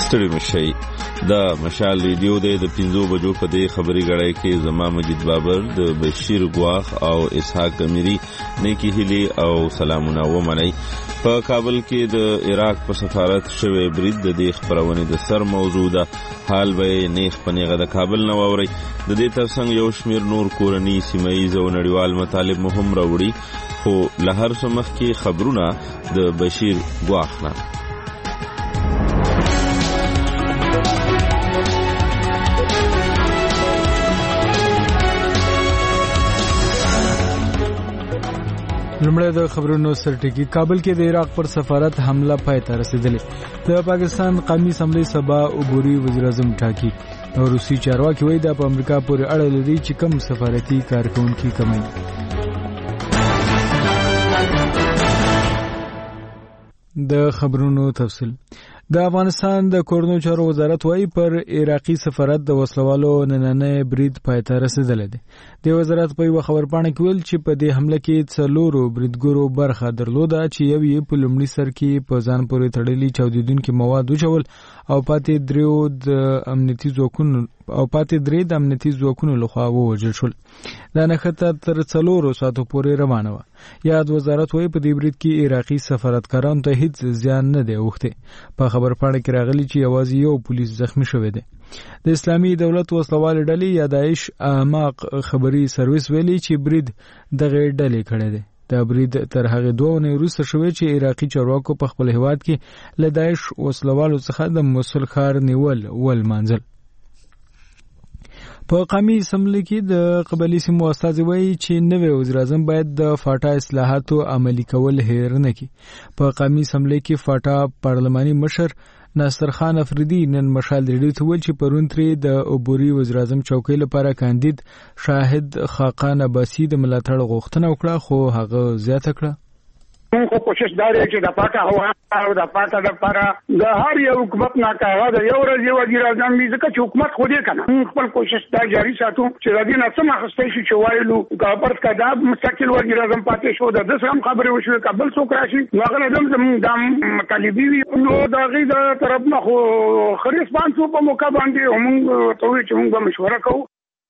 ستړي مشي دا مشال ریډیو د 5 بجو په دې خبري غړای کې زما مجید بابر د بشیر ګواخ او اسحاق امیری نیکی هلی او سلامونه و ملای په کابل کې د عراق په سفارت شوی برید د دې خبرونه د سر موضوع ده حال به نیخ پنیغه د کابل نو اوري د دې ترڅنګ یو شمیر نور کورنی سیمایي او نړیوال مطالب مهم راوړي خو له هر څه مخکې خبرونه د بشیر ګواخ نه لمړی د خبرونو سرټکی کابل کې د عراق پر سفارت حمله پای ته رسیدلې د پاکستان قومي اسمبلی سبا عبوري وزیر اعظم ټاکي او روسي چارواکي وایي د امریکا پورې اړه لري چې کوم سفارتي کارکونکي کمای د خبرونو تفصیل د افغانستان د کورنو چارو وزارت وايي پر عراقي سفارت د وسلوالو نننې برید پای ته رسیدلی دی د وزارت په یو خبرپاڼه کې ویل چې په دې حمله کې 4 بریدګرو برخه درلوده چې یو یې په لومړي سر کې په ځان پورې تړلي چاودیدونکي مواد وچول او پاتې درې د امنیتي ځواکونو لخوا ووژل شول دا نښته تر 4 ساعتو پورې روانه وه یاد وزارت وايي په دې برید کې عراقي سفارتکارانو ته هیڅ زیان نه دی اوښتی په خبرپاڼه کې راغلي چې یوازې یو پولیس زخمی شوی دی د اسلامي دولت وسلوال ډلې یا داعش اعماق خبري سرویس ویلي چې برید دغه ډلې کړی دی دا برید تر هغه 2 نه وروسته شوی چې عراقي چارواکو په خپل هیواد کې له داعش وسلوالو څخه د موصل ښار نیول ولمانځل په قومي اسمبلی کې د قبایلي سیمو استازي وایي چې نوی وزیر اعظم باید د فاټا اصلاحاتو عملي کول هیر نه کړي په قومي اسمبلی کې فاټا پارلماني مشر ناصر خان افریدي نن مشال ریډیو ته ویل چې پرون ترې د عبوري وزیر اعظم چوکۍ لپاره کاندید شاهد خاقان عباسي د ملاتړ غوښتنه وکړه خو هغه زیاته کړه خو کوشش داري چې د پاکه هوا او د پاکه د لپاره د هر یو حکومت ناکاره د یو ورځ وزیر اعظم ځکه چې حکومت خو دې کنه خپل کوشش دا جاری ساتو چې د دې نه څه مخسته شي چې وایلو کابل کدا مستقل وزیر اعظم پاتې شو د سم خبره وشو کابل څوک راشي هغه دم زموږ مطالبي نو دا غي د طرف نه خو خریسبان څو په موقع باندې موږ ته چې موږ مشوره کوو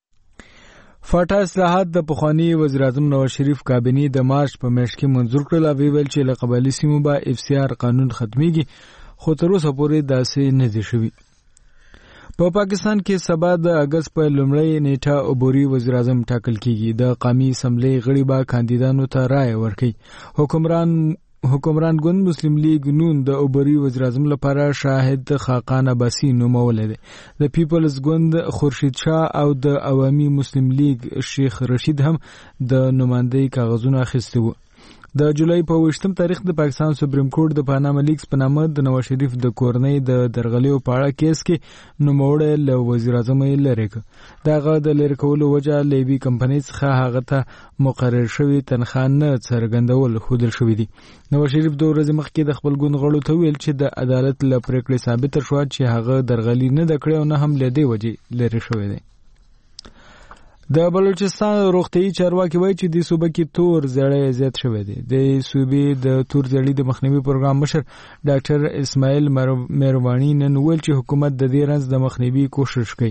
فاټا اصلاحات د پخوانی وزیر اعظم نواز شریف کابینه د مارچ په میاشت کې منظور کړل او ویل چې له قبایلي سیمو به FCR قانون ختميږي خو تر اوسه پورې داسې نه دي شوی په پاکستان کې سبا د اگست په لومړۍ نیټه عبوري وزیر اعظم ټاکل کیږي د قومي اسمبلی غړي به کاندیدانو ته رائے ورکړي حکمران ګوند مسلم لیگ نون د عبوري وزیر اعظم لپاره شاهد خاقان عباسي نومول دي د پیپلز ګوند خورشید شاه او د عوامي مسلم لیگ شیخ رشید هم د نمائندګۍ کاغذونه اخیستي وو د جولای په 20 تاریخ د پاکستان سپریم کورټ د پاناما لیکس په نامه د نواز شریف د کورنۍ د درغلیو په اړه کیس کې نوموړی له وزیر اعظم لري دغه د لری کولو وجه لیبي کمپنۍ څخه هغه ته مقرر شوی تنخواه نه څرګندول خودل شوی دی نواز شریف د ورځې مخکې د خپل ګوند غړو ته ویل چې د عدالت له پریکړې ثابت شو چې هغه درغلي نه د کړې او نه هم لدی وجه لري شوی دی د بلوچستان روغتیايي چارواکي وایي چې د صوبې کې تور زړی زیات شوی دی د صوبې د تور زړی د مخنیوي پروګرام مشر ډاکټر اسماعیل مهرباني نن ویل چې حکومت د دې رنځ د مخنیوي کوشش کوي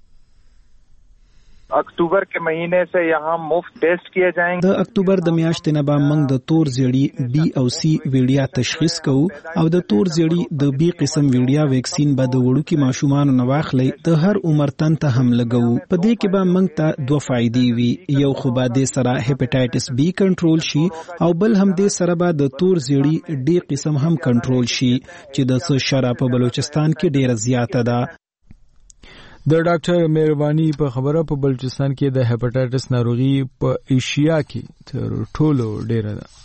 अक्टूबर के महीने से यहाँ मुफ्त टेस्ट किए जाएंगे د اکتوبر د میاشتې نه به موږ د تور زیړی بی او سی ویډیا تشخیص کوو او د تور زیړی د بی قسم ویډیا ویکسین به د وړوکي ماشومان نه واخلي د هر عمر تن ته هم لګو په دې کې به موږ ته 2 فائدې وي یو خو به د سره هپاتایټس بی کنټرول شي او بل هم د سره به د تور زیړی ډی قسم هم کنټرول شي چې د څه شراب په بلوچستان کې ډیره زیاته ده د ډاکټر مهرباني په خبره په بلوچستان کې د هپاتایټس ناروغي په ایشیا کې تر ټولو ډیره ده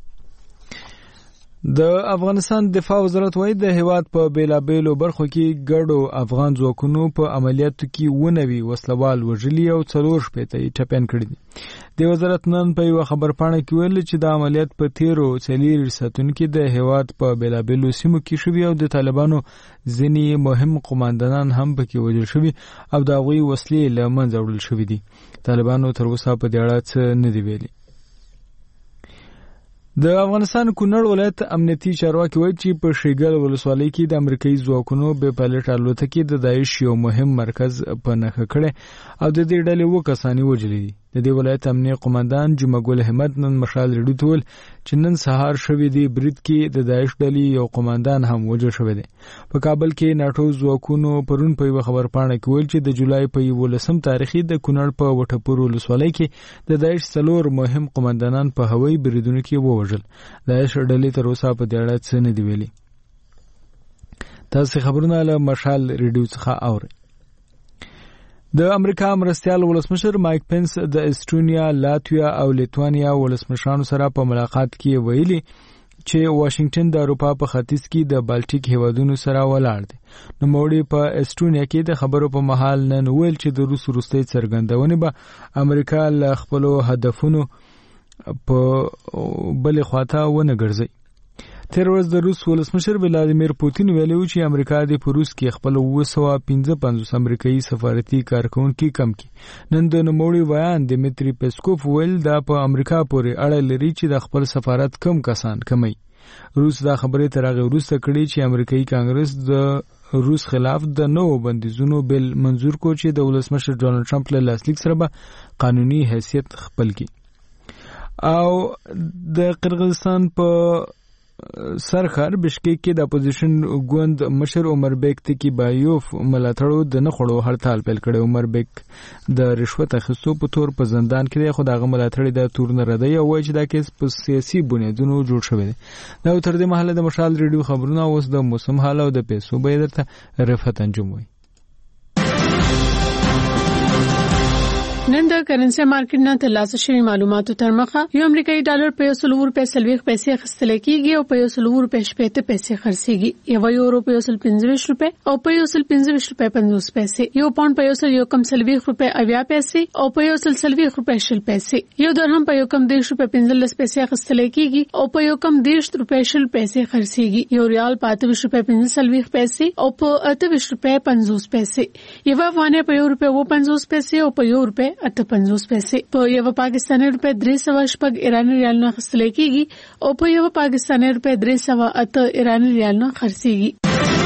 د افغانستان دفاع وزارت وايي د هیواد په بیلابېلو برخو کې ګډو افغان ځواکونو په عملیاتو کې ونوي وسلوال وژلي او 4 شپېته ټپيان کړي دي د وزارت نن په یو خبرپاڼه کې ویل چې د عملیات په 13 ساعتونو کې د هیواد په بیلابېلو سیمو کې شوي او د طالبانو ځینې مهم قوماندانان هم پکې وژل شوي او د هغوی وسلې له منځه وړل شوي دي طالبانو تر اوسه په دې اړه څه نه دي ویلي د افغانستان کونړ ولایت امنیتي چارواکي وایي چې په شیګل ولسوالۍ کې د امریکایي ځواکونو به پایلټ الوتکې د داعش یو مهم مرکز په نښه کړی او د دې ډلې 2 کسان وژلي دي. د دې ولایت امنیه قومندان جمعه ګل احمد نن مشال ریډیو ته ویل چې نن سهار شوې دی برید کې د داعش ډلې یو قومندان هم وژل شوی دی. په کابل کې ناټو ځواکونو پرون په یو خبرپاڼه کې ویل چې د جولای په 11 تاریخي د کونړ په وټپور ولسوالۍ کې د داعش 4 مهم قومندانان په هوایي بریدونو کې ووژل. داعش ډلې تر اوسه په دې اړه څه نه دی ویلي. تاسو خبرونه له مشال ریډیو څخه اورئ. د امریکا مرستیال ولسمشر مایک پنس د استونیا، لاتویا او لیتوانیا ولسمشرانو سره په ملاقات کې ویلي چې واشنگټن د اروپا په ختیځ کې د بالټیک هیوادونو سره ولاړ دی. نو موړي په استونیا کې د خبرو په محل نن ویل چې د روس وروستۍ څرګندونې به امریکا له خپل هدفونو په بل خواته ونه ګرځي. تیر ورځ د روس ولسمشر ولادیمیر پوتین ویلي و چې امریکا د روس کې خپل 255 امریکایي سفارتي کارکونکي کم کړي. نن د نوموړي بیان دمیتری پیسکوف ویل دا په امریکا پورې اړه لري چې د خپل سفارت کم کسان کمي. روس دا خبره تر هغه وروسته کړي چې امریکایي کانګرس د روس خلاف د نوو بندیزونو بل منظور کو چې د ولسمشر ډونالد ټرمپ له لاسلیک سره به قانوني حیثیت خپل کړي. او د قرغیزستان په سرخر بشکیک کې د اپوزیشن ګوند مشر عمر بیگ تکی بایوف ملاتړو د نخړو هړتال پیل کړی. عمر بیگ د رشوت اخیستو په تور په زندان کې دی، خو دغه ملاتړي د تور نه ردی او وایي چې دا کیس په سیاسي بنیادونو جوړ شوی دی. دا تر دې مهاله د مشال ریډیو خبرونه اوس د موسم حال او د پیسو به درته رفعت انجام وي. نن د کرنسي مارکیټ نه ترلاسه شوی معلوماتو تر مخه یو امریکایي ډالر په 100 روپے 40 پیسې اخیستل کېږي او په 100 روپے 50 پیسې خرڅيږي. یو یورو په 125 روپے او په 125 روپے 50 پیسې. یو پاوند په 140 روپے 80 پیسې او په 140 روپے 60 پیسې. یو درهم په 110 روپے 15 پیسې اخیستل کېږي او په 110 روپے 60 پیسې خرڅيږي. یو ریال په 28 روپے 45 پیسې او په 28 روپے 50 پیسې. یو افغانۍ په 1 روپے 50 پیسې او په 1 روپے 58 پیسې. په یو پاکستاني روپے 300 ایرانی ریال نه خرڅل کېږي او په یو پاکستاني روپے 308 ایرانی ریال نه خرڅيږي.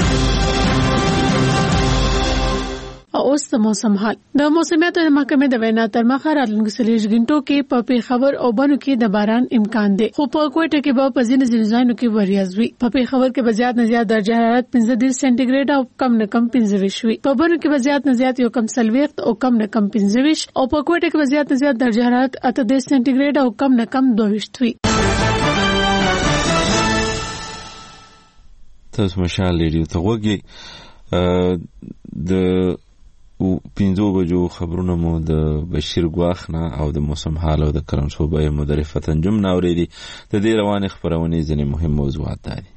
اوس د موسم حال. د موسمیاتو محکمې د وینا تر مخه راتلونکو 40 غنټو کې په پیښور او بنو کې د باران امکان دی، خو په کوټه کې به په ځینې ځایونو کې وریځ وي. په پیښور کې به زیات نه زیات درجه حرارت 15 سانتیګریډ او کم نه کم 25 وي. په بنو کې به زیات نه زیات یو کم 40 او کم نه کم 25 او په کوټه کې به زیات نه زیات درجه حرارت 18 سانتیګریډ او کم نه کم 22 وي. تاسو مشال ریډیو ته وګورئ. د 5 بجو خبرونه مو د بشیر ګواخ نه او د موسم حال او د کرم صوبې مدرفه تنجم نه اوریدي. د دې روانې خبرونه ځینې مهم موضوعات دي.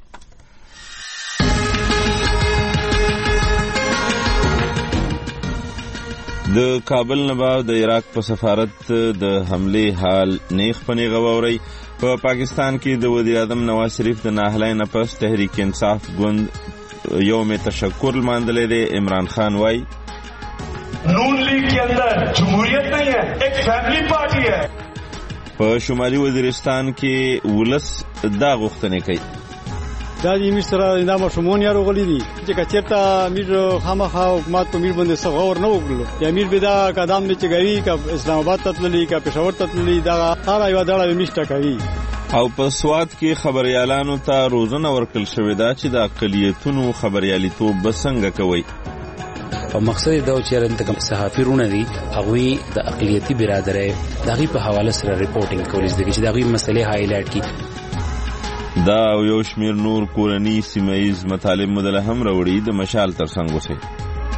د کابل نه بعد د عراق په سفارت د حمله حال نیخ پنی غووري. په پاکستان کې د وزیر اعظم نواز شریف د ناهلای نه پس تحریک انصاف ګوند یوم تشکر ماندلې دی. عمران خان وايي نون لیگ کے اندر جمہوریت نہیں ہے، ایک فیملی پارٹی ہے. په شمالي وزیرستان کې ولس دا غوښتنه کوي. دا د امیر سره د ماشومان یارو غلي دي چې کچېرته امیر خامخا حکومت په امیر باندې څه غور نه وکړو. امیر به دا قدم نه چګوي ک اسلام آباد ته تللی ک پېښور ته تللی دا هر یو ډول میشته کوي. او په سواد کې خبريالانو ته روزنه ورکړل شوې ده چې د اقلیتونو خبرياليتوب بسنګ کوي. او مقصد دا چې رنتکم صحافیرونه دي هغه د اقلیتی برادرۍ دغه په حواله سره ریپورتینګ کولی دي چې دغه مسلې هایلایټ کړي. دا یو شمیر نور کورنی سیمایز مطالب مدله هم وروړي د مشال ترڅنګ وسه.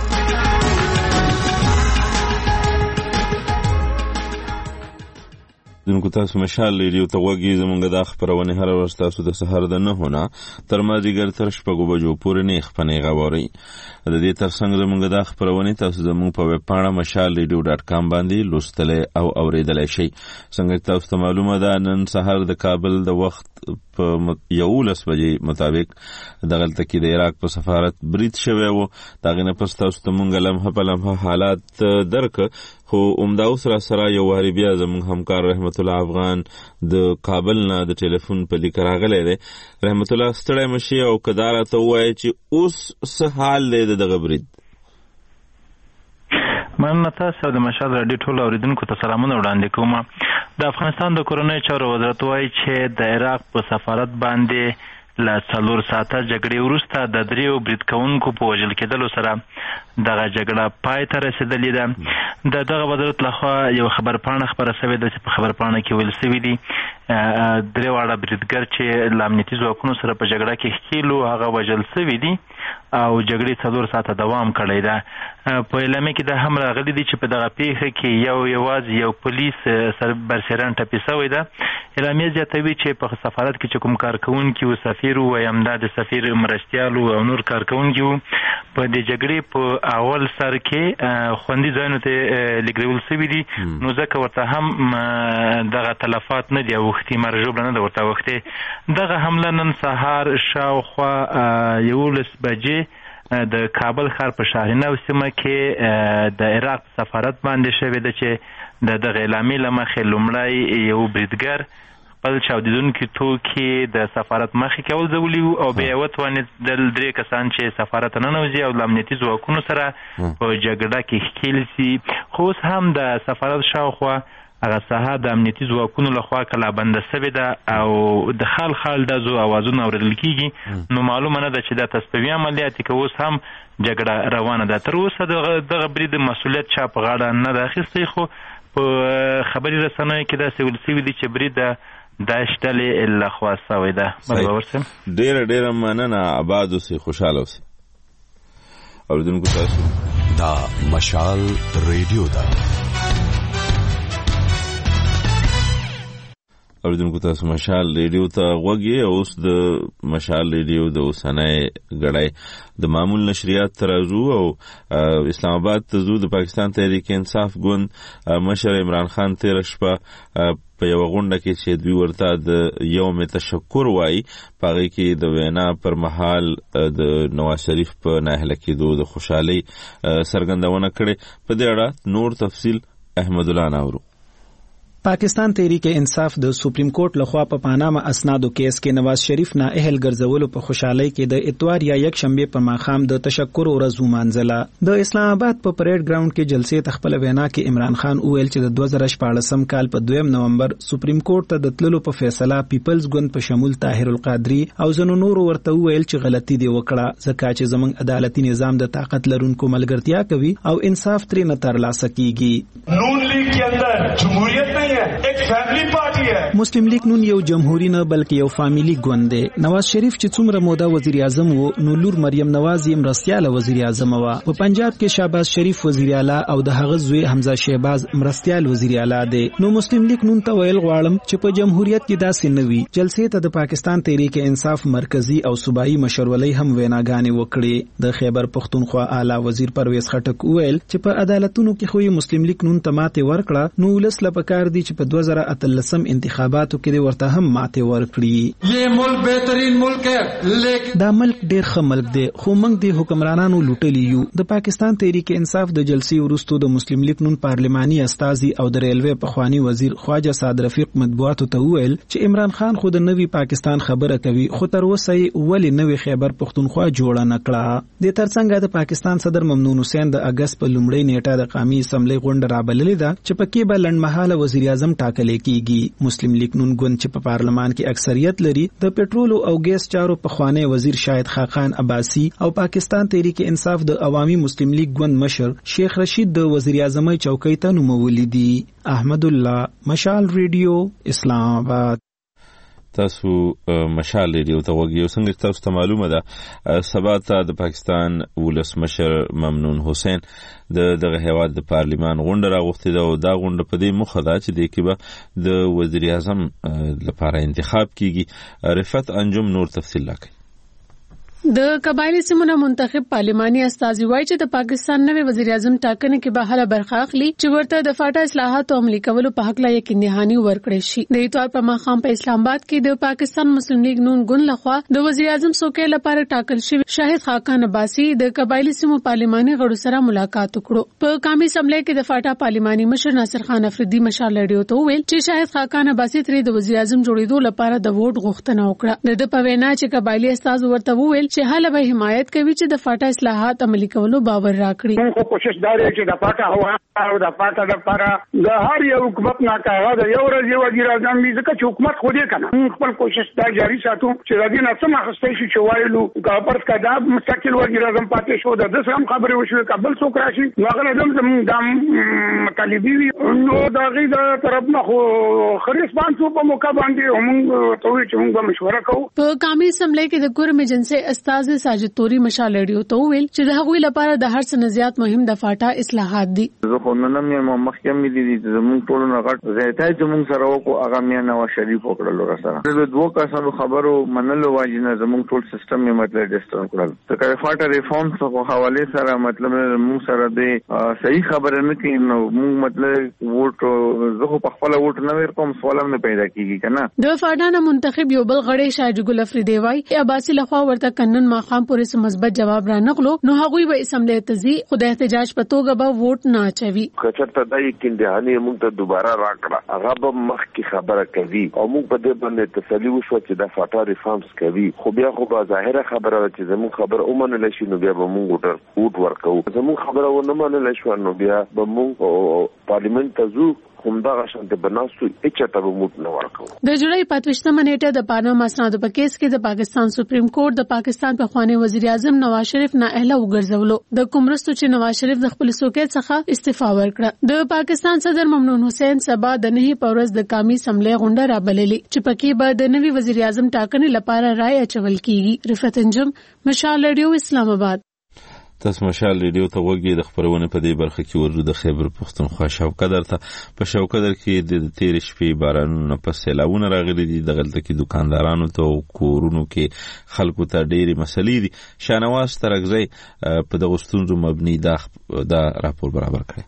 دونکو تاسو مشال ریډیو ته وګورئ. زمونږ د خبرونه هر ورځ تاسو د سحر د 9 نه تر مازیګر تر 6 بجو پورې نه خپنه غوړی. د دې ترڅنګ زموږ د خبرونه تاسو زموږ په ویب پاڼه mashalradio.com باندې لوستل او اوریدلای شئ. څنګه تاسو ته معلومه ده نن سهار د کابل د وخت په 11 بجې مطابق دغلته کې د عراق په سفارت برید شوی و. دغه نه پس تاسو ته مونږ لمحه په لمحه حالات درک خو عمده سره یو واری بیا زموږ همکار رحمت الله افغان د کابل نه د ټلیفون په لیک راغلی دی. رحمت الله ستړی مشي او کدار ته وایي چې اوس څه حال دی دغه برید؟ مننه تاسو د مشال راډیو ټول اوریدونکو ته سلامونه وړاندې کوم. د افغانستان د کورنۍ چارو وزارت وایي چې د عراق په سفارت باندې له 4 ساعته جګړې وروسته د 3 برید کوونکو په وژل کېدلو سره دغه جګړه پای ته رسېدلې ده. دغه وزارت لخوا یو خبرپاڼه خپره شوې ده چې په خبرپاڼه کې ویل شوي دي 3 واړه بریدګر چې له امنیتي ځواکونو سره په جګړه کې ښکېلو هغه وژل شوي دي او جګړې 4 ساعته دوام کړی ده. په اعلامیه کې دا هم راغلي دي چې په دغه پیښه کې یوازې یو پولیس برسېرن ټپي شوی ده. اعلامیه زیاتوي چې په سفارت کې چې کوم کارکوونکي و سفیر و یا هم د سفیر مرستیال او نور کارکوونکي و په دې جګړې په اول سر کې خوندي ځایونو ته لېږدول شوي دي نو ځکه ورته هم دغه تلفات نه دي اوښتي مرژوبله نه ده ورته اوښتې. دغه حمله نن سهار شاوخوا 11 بجې د کابل ښار په شاهینو سیمه کې د عراق سفارت باندې شوې ده چې د دغه اعلامیې له مخې لومړی یو بریدګر خپل چاودېدونکي توکي د سفارت مخې کې وځولي او بیا یې وتوانېدل 3 کسان چې سفارت ته ننوځي او له امنیتي ځواکونو سره په جګړه کې ښکېل سي. خو اوس هم د سفارت شاوخوا هغه ساحه د امنیتي ځواکونو لخوا کلابنده شوې ده او د خال ډزو اوازونه اورېدل کېږي. نو معلومه نه ده چې دا تصفیوي عملیات که اوس هم جګړه روانه ده. تر اوسه دغه برید مسؤلیت چا په غاړه نه ده اخیستی خو په خبري رسنیو کې داسې ویل شوي دي چې برید د داعش ډلې لخوا شوی ده. ډېره مننه. آباد اوسئ، خوشحاله اوسئ. اورېدونکو تاسو دا مشال ریډیو ده. اوریدونکو تاسو مشال ریډیو ته غوږ یې. اوس د مشال ریډیو د اوسنۍ غړی د معمول نشریات ترازو او اسلام آباد ته زو د پاکستان تحریک انصاف ګوند مشر عمران خان تیر شپه په یو غونډه کې چې دوی ورته د یوم تشکر وایي پاغي کې د وینا پر مهال د نواز شریف په ناهله کېدو د خوشحالي څرګندونه کړې. په دې اړه نور تفصیل احمد الله ناورو. پاکستان تحریک انصاف د سپریم کورټ لخوا په پاناما اسنادو کیس کې نواز شریف نه اهل ګرځولو په خوشحالۍ کې د اتوار یا یک شنبه په ماښام د تشکر ورځ ومانځله. د اسلام آباد په پریډ ګراوند کې جلسې تخپل وینا کې عمران خان وویل چې د 2014 کال په 2 نومبر سپریم کورټ ته د تللو په فیصله پیپلز ګوند په شمول طاهر القادری او ځینو نورو ورته وویل چې غلطي دی وکړه ځکه چې زموږ عدالتي نظام د طاقت لرونکو ملګرتیا کوي او انصاف ترې نه ترلاسه کیږي. نون لیگ کے اندر جمہوریت نہیں ہے، ایک فیملی پارٹی ہے. مسلم لیگ نون یو جمهوری نه بلکې یو فامیلی ګوند دی. نواز شریف چې څومره موده وزیر اعظم وو نو لور مریم نواز یې مرستیاله وزیر اعظم وه. په پنجاب کې شهباز شریف وزیر اعلی او د هغه زوی حمزه شهباز مرستیال وزیر اعلی دی. نو مسلم لیگ نون ته ویل غواړم چې په جمهوریت کې داسې نه وي. جلسې ته د پاکستان تحریک انصاف مرکزی او صوبایي مشرولۍ هم ویناګانې وکړې. د خیبر پختونخوا اعلی وزیر پرویز خټک ویل چې په عدالتونو کې خو مسلم لیگ نون ته ماته ورکړه نو ولس لپاره دي چې په 2013 انتخاباتو کې ورته هم ماته ورکړي. یہ ملک بهترین ملک ہے. دا ملک ډېر ښه ملک دی خو موږ د حکمرانانو لوټلی یو. د پاکستان تحریک انصاف د جلسې وروسته د مسلم لیگ نون پارلماني استازي او د ریلوې پخوانی وزیر خواجه سعد رفیق مطبوعاتو ته وویل چې عمران خان خو د نوي پاکستان خبره کوي خو تر اوسه ولې نوي خیبر پختونخوا جوړه نه کړه. د ترڅنګ د پاکستان صدر ممنون حسین د اگست په لومړۍ نیټه د قومي اسمبلی غونډه رابللې ده چې پکې به لنډمهاله وزیر اعظم ټاکل کیږي. مسلم لیگ نون ګوند چې په پارلمان کې اکثریت لري د پټرول او ګیس چارو پخوانی وزیر شاهد خاقان عباسی او پاکستان تحریک انصاف د عوامي مسلم لیگ ګوند مشر شیخ رشید د وزیر اعظم چوکۍ ته نومولي دي. احمد الله، مشال ریډیو، اسلام آباد. تاسو مشال ریډیو ته وګورئ. څنګه تاسو ته معلومه ده سبا ته د پاکستان ولسمشر ممنون حسین دغه هیواد د پارلیمان غونډه راغوښتې ده او دا غونډه په دې موخه ده چې د کې به د وزیر اعظم لپاره انتخاب کیږي. رفعت انجم نور تفصیل راکړي. د قبایلی سیمونو منتخب پارلماني استازي وایي چې د پاکستان نوې وزیر اعظم ټاکنې کې به هله برخه اخلي چې ورته د فاټا اصلاحاتو عملي کولو په حق لا یقین دهاني ورکړي شي. د اتوار په ماښام په اسلام آباد کې د پاکستان مسلم لیگ نون ګوند لخوا د وزیر اعظم څوکۍ لپاره ټاکل شوی شاهد خاقان عباسي د قبایلی سیمو پارلماني غړو سره ملاقات وکړو. په قومي اسمبلی کې د فاټا پارلماني مشر ناصر خان افریدي مشال رادیو ته ویل چې شاهد خاقان عباسي ترې د وزیر اعظم جوړېدو لپاره د ووټ غوښتنه وکړه. د په وینا چې قبایلی استاد ورته ویل چې هله به حمایت کوي چې د فاټا اصلاحات عملي کولو باور راکړي. موږ کوشش داري چې د فاټا هوا او د فاټا لپاره د هر یو حکومت ناکاره د یو ورځ وزیر اعظم ځکه چې حکومت خو دې کنه موږ خپل کوشش دا جاری ساتو چې د دې نه څه مخسته شي چې وایلو کاپرس کا دا مستقل وزیر اعظم پاتې شو د سم خبره وشو کابل څوک راشي هغه زموږ د مطالبي نو دا غي د طرف نه خو خریسبان څو په موقع باندې موږ ته چې موږ به مشوره کوو. په قومي اسمبلی کې د ګورم ایجنسی استاد ساجد توري مشال رادیو ته ویل چې د هغوی لپاره د هر څه زیات مهم د فاټا اصلاحات دي. زه خو نن مې مخکې مې دي چې زموږ ټول نه غټ زیاتای چې موږ سره وکړو هغه مې نواز شریف وکړل را سره د دوه کسانو خبرو منلو واجب نه زموږ ټول سیستم یې مطلب ډیسټرن کړل. ته فاټا ریفارمز په حواله سره مطلب موږ سره د صحیح خبره نه کوي نو موږ مطلب ووټ زه په خپل ووټ نه ورکوم سوالم نه پیدا کیږي کنه. د فاټا نه منتخب یو بل غړی شاهد ګل افریدی وای عباسي لخوا ورته کنن ماقام پورې مثبت جواب را نغلو نو هغوی به اسمبلی تزي خود احتجاج په توګه به ووټ نه اچوي. کچته د یقین دهاني موږ ته دوباره راکړه هغه به مخ کی خبره کوي او موږ په دې باندې تسلی وشو چې د فاټا ریفارمز کوي خو بیا خو به ظاهره خبره چې زموږ خبره ومنل شي نو بیا به موږ ووټ ورکو زموږ خبره ونه منل شو نو بیا به موږ پارلیمنت ته ځو همدغه شانته بناستو اچته به موټ نه ورکو. د جولای 25 نیټه د پاناما اسنادو په کیس کې د پاکستان سپریم کورټ د پاکستان په خوانی وزیر اعظم نواز شریف نااهله وګرځولو د کومرستو چې نواز شریف د خپل څوکۍ څخه استعفا ورکړه. د پاکستان صدر ممنون حسین سبا د نه په ورځ د قومي اسمبلی غونډه رابللې چې پکې به د نوي وزیر اعظم ټاکنې لپاره رائے اچول کیږي. رفعت انجم مشال رادیو اسلام آباد. تاسو مشال ریډیو ته وګورئ. د خبرونه په دې برخه کې ورته د خیبر پښتونخوا شوکدر ته په شوکدر کې د تیر شپې بارانونو په سیلاوونه راغلي دي. د غلطه کې دکاندارانو ته کورونو کې خلکو ته ډېری مسلې دي. شانواز ترغزی په دغه ستونزو مبني دا راپور برابر کړی.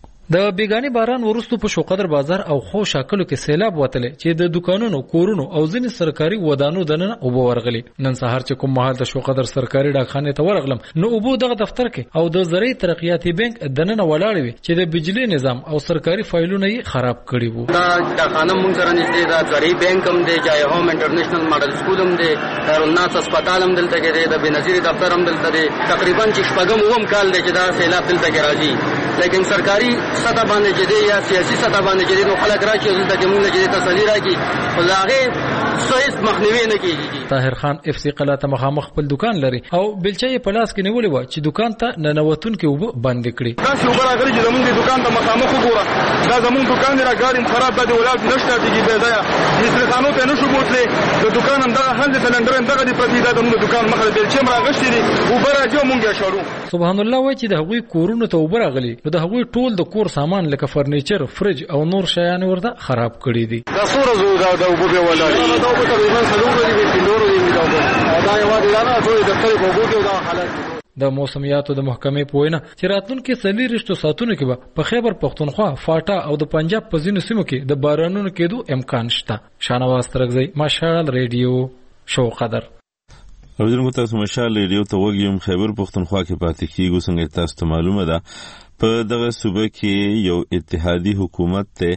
د بیگانی باران ورستو په شوقدر بازار او خو شاکلو کې سیلاب وتلې چې د دکانونو کورونو او ځینې سرکاري ودانو دننه اوبو ورغلي. نن سهار چې کوم مهال د شوقدر سرکاري ډاکخانه ته ورغلم نو اوبو دغه دفتر کې او د زراعي ترقیاتي بانک دننه ولاړ وي چې د بجلی نظام او سرکاري فایلونه یې خراب کړي وو. دا ډاکخانه مونږ سره نږدې دا زراعي بانک هم دی جای هوم انټرنیشنل ماډل سکول هم دی خیرالناس هسپتال هم دلته کې دی د بنظیر دفتر هم دلته دی. تقریبا چې شپږم اوم کال دی چې دا سیلاب دلته کې راځي لیکن سرکاري سطح باندې چې دی یا سیاسي سطح باندې چې دی نو خلک راځي دلته کې موږ چې تسلی راکړي خو هغه صحیح مخنیوي نه کیږي. طاهر خان اف سی قلا ته مخامخ خپل دکان لري او بلچې په لاس کې نیولې و چې دکان ته ننوتون کې وب بند کړي. دا څو برابر چې زمونږ دکان ته مخامخ وګوره دا زمونږ دکان دی راګاریم خراب دی ولادت نشته دیږي به دا هیڅ خانو ته نشو بوتلې د دکان هم دغه حل سلندر هم دغه دی پرتی دا د دکان مخه بلچې راغشتي دي او برابر مونږه شړو. سبحان الله وای چې د هغوی کورونو ته وبراغلي نو د هغوی ټول د کور سامان لکه فرنیچر فرج او نور شیان ورته خراب کړي دي. دا سوره زو دا وبو به ولادت دا په تقریبا سلوګو دی په نورو دی دا یو دی دا ټول د خپل وګړو دا حالت. د موسمیاتو د محکمې په وینا چې راتلونکي 40 ساعتونو کې به په خیبر پښتونخوا فاټا او د پنجاب په ځینو سیمو کې د بارانونو کېدو امکان شته. شانواز ترغزی مشال ریډیو شوقدر. اوریدونکو تاسو مشال ریډیو ته وګورئ. خیبر پښتونخوا کې پاتې کیږي څنګه تاسو ته معلومه ده په دغه صوبه کې یو اتحادی حکومت ته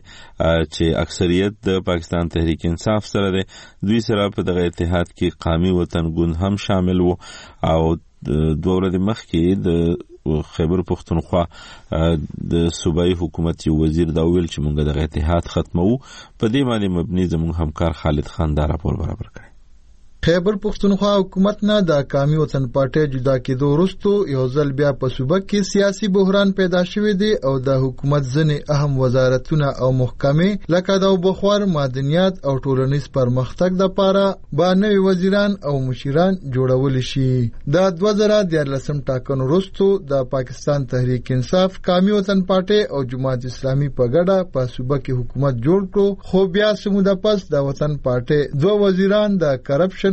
چې اکثریت د پاکستان تحریک انصاف سره ده. دوی سره په دغه اتحاد کې قومي وطن ګوند هم شامل وو او دوه ورځې مخکې د خیبر پښتونخوا د صوبایي حکومت یو وزیر دا ویل چې موږ دغه اتحاد ختمو. په دې باندې مبني زموږ همکار خالد خان دا راپور برابر کړی. خیبر پښتونخوا حکومت نه د قومي وطن پارټي جدا کېدو وروسته یو ځل بیا په صوبه کې سیاسي بحران پیدا شوی دی او د حکومت ځینې اهم وزارتونه او محکمې لکه د بخار معدنیات او ټولنیز پرمختګ لپاره به نوي وزیران او مشیران جوړول شي. د 2014 ټاکنو وروسته د پاکستان تحریک انصاف قومي وطن پارټي او جماعت اسلامي په ګډه په صوبه کې حکومت جوړ کړو خو بیا سموده پس د وطن پارټي دوه وزیران د کرپشن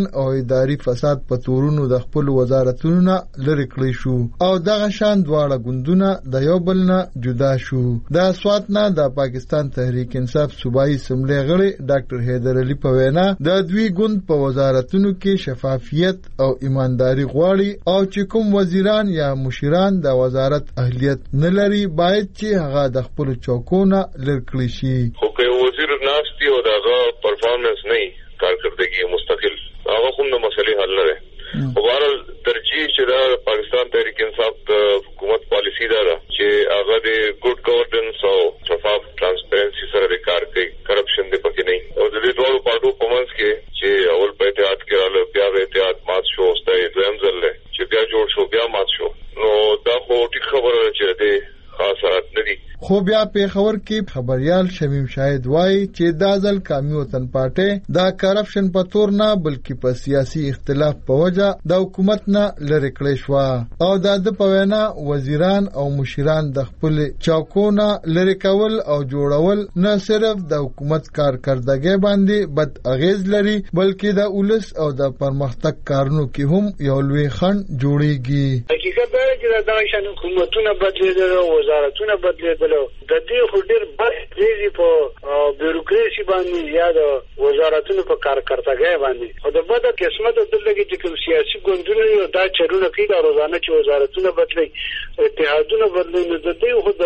کرپشن او اداري فساد په تورونو د خپل وزارتونو نه لرې کړی شو او دغه شان دواړه ګوندونه د یو بل نه جدا شو. د سوات نه د پاکستان تحریک انصاف صوبایي اسمبلی غړي ډاکټر حیدر علي په وینا د دوی ګوند په وزارتونو کې شفافیت او ایمانداري غواړي او چې کوم وزیران یا مشران د وزارت اهلیت نه لري باید چې هغه د خپل چوکونه لرې کړی شي. خو که وزیر ناشتي او دغه پرفارمنس نه کارکردګي مستقل هغه کوم د مسلې حل نه ده. وبارل ترجیح چې دا پاکستان تحریک انصاف د حکومت پالیسی دا چې هغه د ګډ گورننس او شفاف ترانسپیرنسي سره د کار کوي، کرپشن دې پکې نه او د دې ډول پارټو په منځ کې چې اول په اتحاد کې رااله بیا په اتحاد مات شو، ستای دویم ځل چې بیا جوړ شو بیا مات شو، نو دا خو ټیک خبره ده چې دې خاصرات نه دي. خو بیا پیښور کې خبريال شمیم شاهد وایي چې دا ځل قومي وطن پارټي دا کرپشن په تور نه بلکې په سیاسي اختلاف په وجه د حکومت نه لرې کړی شو او د په وینا وزیران او مشران د خپل چوکونه لرې کول او جوړول نه صرف د حکومت کارکردګي باندې بد اغیز لري بلکې د اولس او د پرمختګ کارونو کې هم یو لوی خنډ جوړیږي. حقیقت دا چې دا شان حکومتونه بدلیدل او وزارتونه بدلیدل د دې خو ډېر بدریزي په بیوروکراسي باندې یا د وزارتونو په کارکردګۍ باندې او د بده قسمت دلته چې کوم سیاسي ګوندونه یو دا چرونه کوي دا روزانه چې وزارتونه بدلي اتحادونه بدلي نو د دې خو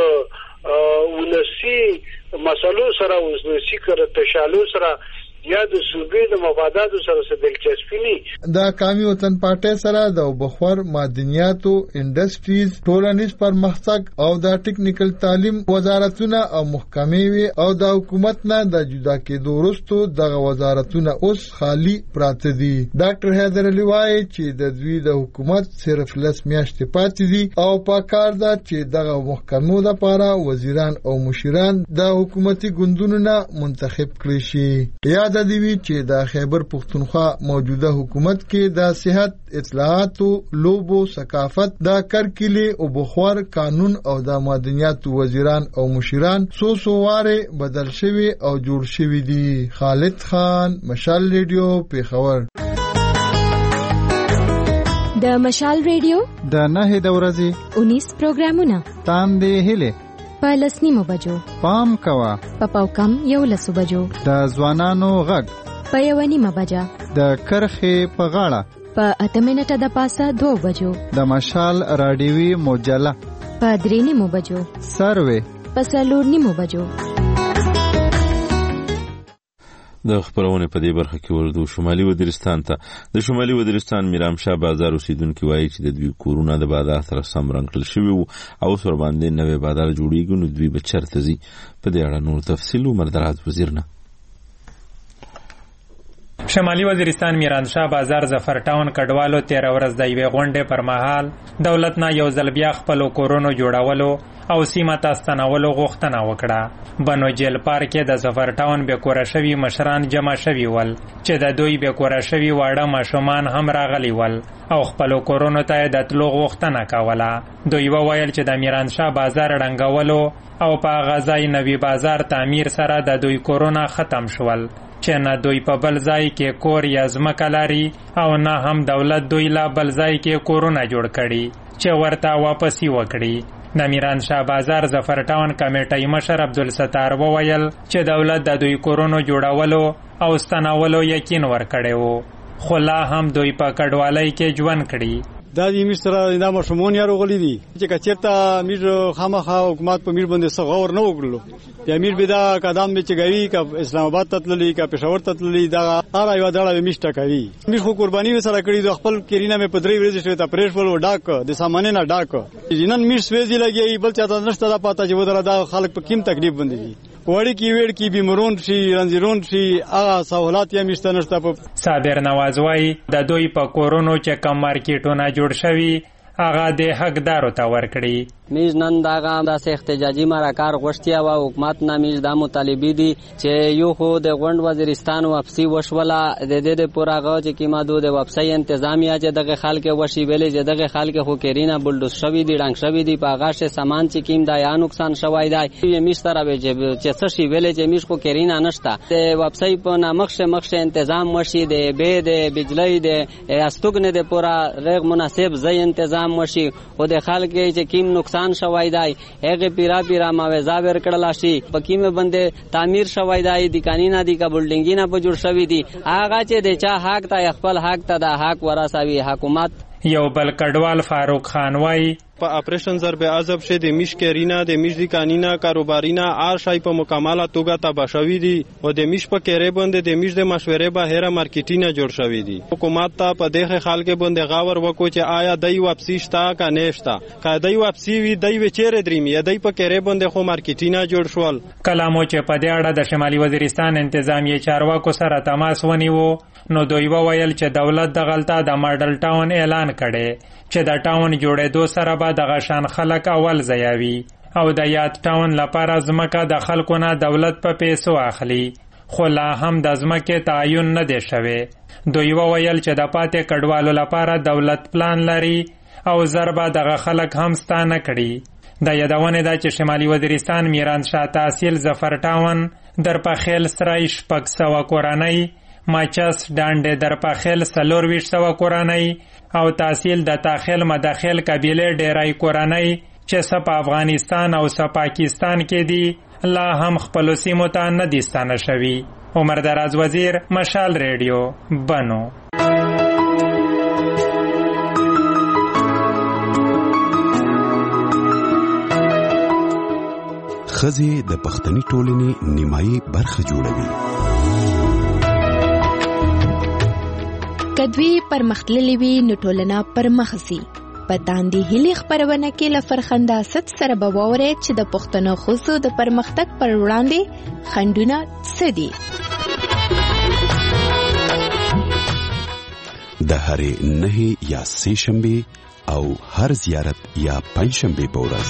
د ولسی مسلو سره ولسی کړه تشالو سره یا د صوبې د مفاداتو سره دلچسپي نه. د قومي وطن پارټي سره د بخور معدنیاتو انډستریز ټولنیز پرمختګ او د ټیکنیکل تعلیم وزارتونه او محکمې وي او د حکومت نه د جدا کېدو وروسته دغه وزارتونه اوس خالی پراته دي. ډاکټر حیدر علي وایي چې د دوی د حکومت صرف لس میاشتې پاتې دي او په کار ده چې دغه محکمو لپاره وزیران او مشران د حکومتي ګوندونو نه منتخب کړي شي. یا د دې وی چې د خیبر پختونخوا موجوده حکومت کې د صحت اطلاعاتو لوبو ثقافت د کرکلی او بخور قانون او د معدنیاتو وزیران او مشران سوسواره بدل شوی او جوړ شوی دي. خالد خان، مشال ریډیو، پیښور. د مشال ریډیو د 9 د ورځې 19 پروګرامونه تام دی هله په لسنیمو بجو پام کوا په پاوکم یو لسو بجو د ځوانانو غږ په یو نیمه بجا د کرخې په غاړه په 8 منټه د پاسه 2 بجو د مشال رادیوي مجله په 3 نیمو بجو سروي په 4 نیمو بجو. د خبرونه په دې برخه کې ورده شمالي وزیرستان ته د شمالي وزیرستان میرامشاه بازار اوسیدونکو وایي چې د دوی کورونه د بازار سره سم رنګل شوی او سر باندې نوې بازار جوړیږي نو دوی به چرته زی په دې اړه نور تفصیل مردراز وزیر نه. شمالي وزیرستان میرانشاه بازار ظفر ټاون کډوالو 13 ورځ د یوې غونډې پر مهال دولت نه یو ځل بیا خپل کورونو جوړولو او سیمه ته ستنولو غوښتنه وکړه. بنو جیل پارک کې د ظفر ټاون به کور شوی مشران جمع شوی ول چې د دوی به کور شوی واړه ماشومان هم راغلي ول او خپل کورونو ته د تلو غوښتنه کوله. دوی وویل چې د میرانشاه بازار رنګولو او په غزای نوی بازار تعمیر سره د دوی کورونه ختم شول چې نه دوی په بل ځای کې کور یا ځمکه لري او نه هم دولت دوی لا بل ځای کې کورونه جوړ کړي چې ورته واپسی وکړي. د میرانشاه بازار ظفر ټاون کمیټې مشر عبدالستار وویل چې دولت د دوی کورونو جوړولو او ستنولو یقین ورکړی وو خو لا هم دوی په کډوالۍ کې ژوند کړي. دا د امیر سره د ماشومان یارو غلي دي چې کچېرته امیر خامخا حکومت په امیر باندې څه غور نه وکړلو یا امیر به دا قدم به چګوي ک اسلام آباد تتللی ک پېښور تتللی دا هر یو ډاله میشته کوي. امیر خو قرباني سره کړی د خپل کرینا مې پدری ورځ شوی ته پرېش ول ډاک د سامانه نه ډاک جنن میر سويزي لګي بل چاته نشته دا پاته چې ودره دا خلک په کیم تکلیف باندې وړي کې وړ کې بیمرون شي رنځرون شي هغه سہولات یې مشته نشته. په صابر نواز وای د دوی په کورونو چې کم مارکیټونه جوړ شوی هغه د حقدارو ته ورکړي میز نن داغه د احتجاجي مراکار غوښتیا او حکومت نامیز د مطالبه دي چې یو خو د غونډ وزیرستان واپسی وشوله د دې پوراغه چې کیما د واپسی انتظامیه چې دغه خلک وشي ویلې چې دغه خلک خو کرینا بلډوز شوی دي ډنګ شوی دي په غاښه سامان چې کیم دا یا نقصان شوی دی یې میستره به چې څه شي ویلې چې میش خو کرینا نشته د واپسی په مخشه انتظام وشي د به د بجلی د استوګنه د پورا رغ مناسب ځای انتظام وشي او د خلک چې کیم نقصان شوی دی هغه پیرا معاوضه ورکړل شي په کیمه باندې تعمیر شوی دی د قانونا دی کا بلډینګ نه په جوړ شوی دی هغه چې د چا حق ته خپل حق ته د حق ورسوي حکومت. یو بل کډوال فاروق خان وای په اپریشن ضرب عذاب شه د میش کرینا د میش دی قانونا کاروبارینا آر شای په مکمله توګه تبا شوی دی او د میش په کېره باندې د میش د مشورې بهره مارکیټینګ جوړ شوی دی. حکومت ته په دغه حال کې باندې غاور وکړو چې آیا دای واپسی شتا کا نهشتا کا دای واپسی وی دای وچېره دریم یا دای په کېره باندې خو مارکیټینګ جوړ شول. کلامو چې په دې اړه د شمالي وزیرستان انتظامیه چارواکو سره تماس ونیو نو دوی وویل چې دولت د غلطه د ماډل ټاون اعلان کړي چې د ټاون جوړېدو سره به د غشان خلک اول ځایوي او د یاد ټاون لپاره ځمکه د خلکو نه دولت په پیسو اخلي خو لا هم د ځمکې تعین نه دی شوی. دوی وویل چې د پاتې کډوالو لپاره دولت پلان لري او ضربه دغه خلک هم ستانه کړي. د یادونه ده چې شمالي وزیرستان میرانشاه تحصیل ظفر ټاون در پخیل سرای 600 کورنۍ ماچس ډانډې در پخیل 400 کورنۍ او تحصیل د تاخیل مداخل قبیله ډیرای کورنۍ چې څه په افغانستان او څه پاکستان کې دي لا هم خپل سیمو ته نه دي ستانه شوي. عمر دراز وزیر مشال ریډیو بنو. ښځې د پښتني ټولنې نیمایي برخه جوړوي. کدوی پرمختللې وي نو ټولنه پرمخځي. په تاندې هلي خبرونه کې لفرخنده ست سره به ووري چې د پښتنو ښځو د پرمختګ پر وړاندې خنډونه څه دي. د هرې 9 یا 3 شنبه او هر زیارت یا پنځشنبه په ورځ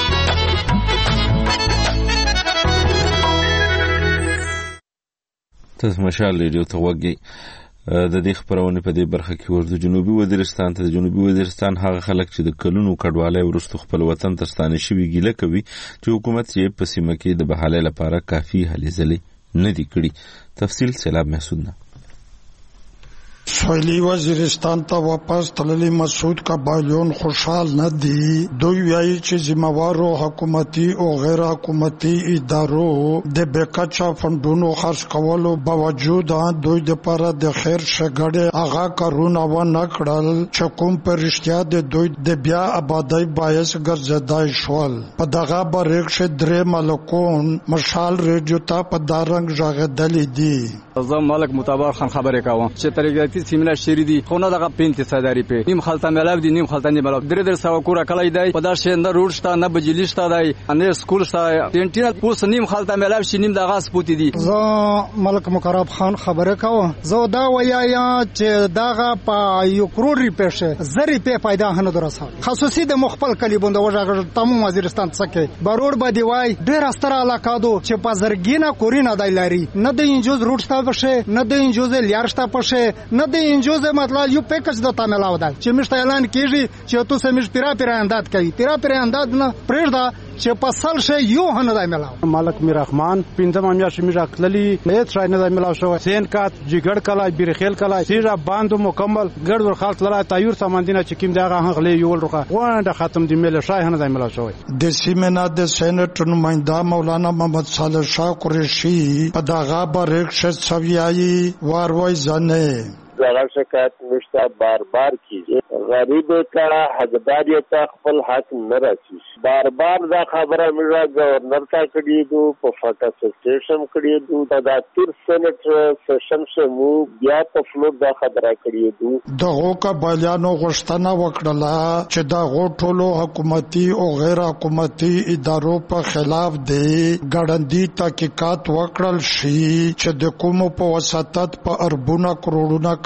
تاسو مشال ریډیو ته وګورئ. د دې خبرونه په دې برخه کې ورته جنوبي وزیرستان ته جنوبي وزیرستان هغه خلک چې د کلونو کډوالۍ ورستو خپل وطن ته ستانه شوي ګیله کوي چې حکومت یې په سیمه کې د بحالۍ لپاره کافي هلې ځلې نه دي کړي. تفصیل سیلاب محسود نه. سویلی وزیرستان ته واپس تللی مسعود قبایلیون خوشحال نه دي. دوی وایي چې ذمہوارو حکومتي او غیر حکومتي ادارو د بیکچا فندونو خرڅ کولو باوجود دوی د لپاره د خیر شګړې هغه کارونه و نه کړل چې کوم پرشتیا د دوی د بیا آبادی باعث ګرځیدای شول. په دغه بریښ درې ملکون مشال ریډیو ته په دارنګ ژغېدلې دي. زه ملک متبر خان خبرې کوم چې طریقې سیمله شری دي خو نه دغه پینځه صداري په نیم خلطه ملاو دي نیم خلطه نه ملاو درې سو کور کولای دی په دا شنده روډ شته نه بجلی شته دی نه سکول شته ټینټینه پوس نیم خلطه ملاو شي نیم دغه سپوتی دي. زه ملک مقرب خان خبرې کوم. زه دا وایا چې دغه په یو کروڑ ریپشه زری په پیدا هنه درسه خصوصي د مخبل کلی بوند وژغه تمام وزیرستان څخه بروډ باندې وای ډېر استر علاقه دو چې په زرګینه کورینه دای لري نه د انجوز روډ شته بشه نه د انجوز لیارشته پشه نه د انجوز مطلب یو پیکج د تاملاو ده چې مشته اعلان کیږي چې تو سمش پیرا انداد کوي پیرا انداد نه پرېږده چې په سال شي یو هنه دای ملاو. ملک میر رحمان پینځم میاشتې میرا کللی نه ترای نه دای ملاو شو سین کات جګړ کلا بیرخیل کلا سیرا باندو مکمل ګړ ور خالت لرا تایور ساماندینه چې کیم دغه هغه یول روخه وانه ختم دی مل شای هنه دای ملاو شو. د سیمنا د سېنټ نمائنده مولانا محمد صالح شاه قریشی په دغه بریښ سویایي واروي ځنه زغه شکایت نشته بار بار کیږي غریب کا حقداریت خپل حق نه راځي بار بار دا خبره میرا گورنر تا کړي دو په فاټا سټیشن کړي دو دا تیر سېنټ سیشن سمو بیا په فلور دا خبره کړي دو دغه کا بیانو غشتنه وکړه چې دا غوټولو حکومتي او غیر حکومتي ادارو په خلاف دی ګړندی تحقیقات وکړل شي چې د کومو په وساتت په اربونه کروڑونه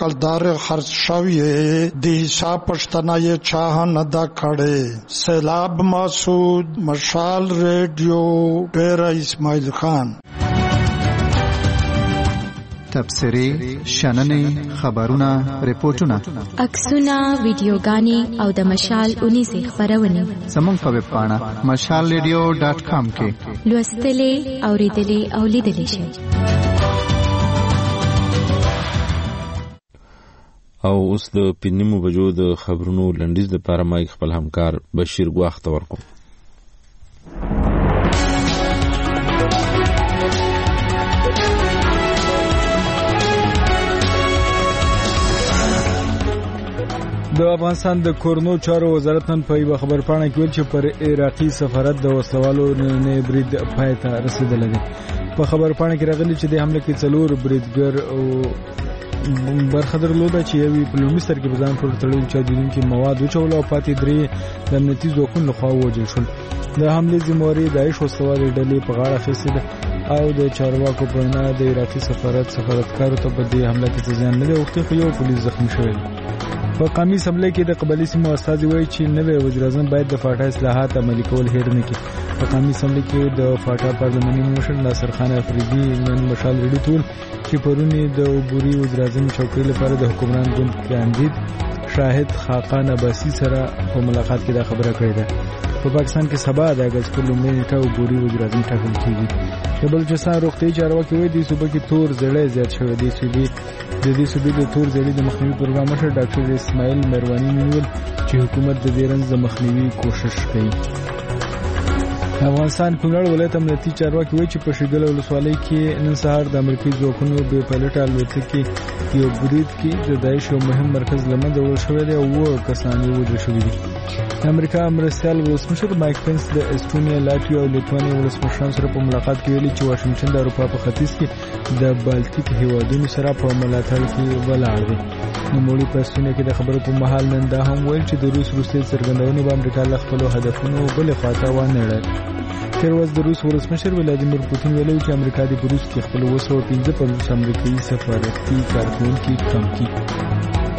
مالدار خرڅ شوی د حساب پښتنه یې چا نه دا کړي. سیلاب مسعود، مشال ریډیو، ډیره اسماعیل خان. تبصری، شننې، خبرونه، ریپورتونه، عکسونه، ویډیوګانې او د مشال 19 خبرونه زموږ په ویب پاڼه mashalradio.com کې لوستلې، اوریدلې او لیدلې شئ. او اوس د پینیمو بجو د خبرونو لنډیز لپاره مایک خپل همکار بشیر ګواخ ته ورکوم. د افغانستان د کورنو چارو وزارت نن په یو خبر پاڼه کې ویل چې پر عراقي سفارت د وسلوالو نه برید پای ته رسیدلی دی. په خبر پاڼه کې راغلي چې د حمله کې 4 بریدګر او برخه درلوده چې یوې په لومړي سر کې بزان پر تړل چاودونکي مواد وچول او پاتې 3 د امنیتي ځواکونو لخوا وژل شول. د حملې ذمہواري داعش وسلوالې ډلې په غاړه اخیستې ده او د چارواکو په وینا د عراقي سفارتکارو ته په دې حمله کې ځان نه دی اوښتی، خو یو پولیس زخمی شوی دی. په قومي اسمبلی کې د قبایلي سیمو استازي وایي چې نوی وزیر اعظم باید د فاټا اصلاحات عملي کول هېر نه کړي. په قومي اسمبلی کې د فاټا پارلماني مشر ناصر خان افریدي نن مشال ریډیو ته ویل چې پرون د عبوري وزیر اعظم چوکۍ لپاره د حکمران ګوند کاندید شاهد خاقان عباسي سره په ملاقات کې دا خبره کړې ده. په پاکستان کې سبا د اگست پر لومړۍ نیټه عبوري وزیر اعظم ټاکل کېږي. د بلوچستان روغتیايي چارواکي وایي د صوبې کې تور زړی زیات شوی دی. د دې صوبې د تور زړی د مخنیوي پروګرام مشر ډاکټر اسماعیل مروانی ویل چې حکومت د دې رنځ د مخنیوي کوشش کوي. افغانستان کونړ ولایت امنیتي چارواکي وایي چې په شګل ولسوالۍ کې نن سهار د امریکایي ځواکونو بې پایلټه الوتکې یو برید کې د داعش یو مهم مرکز له منځه وړل شوی دی او 9 کسان یې وژل شوي دي. د امریکا مرستیال ولسمشر مایک پنس د استونیا، لاتویا او لیتوانیا ولسمشرانو سره په ملاقات کې ویلي چې واشنگټن د اروپا په ختیځ کې د بالټیک هیوادونو سره په ملاتړ کې ولاړ دی. نوموړي په استونیا کې د خبرو په مهال نن دا هم ویل چې د روس وروستۍ څرګندونې به امریکا له خپلو هدفونو بلې خواته ونه وړي. تیر ورځ د روس ولسمشر ولادیمیر پوتین ویلي چې امریکا د روس کې خپل 255 امریکایي سفارتي کارکونکي کم کړي.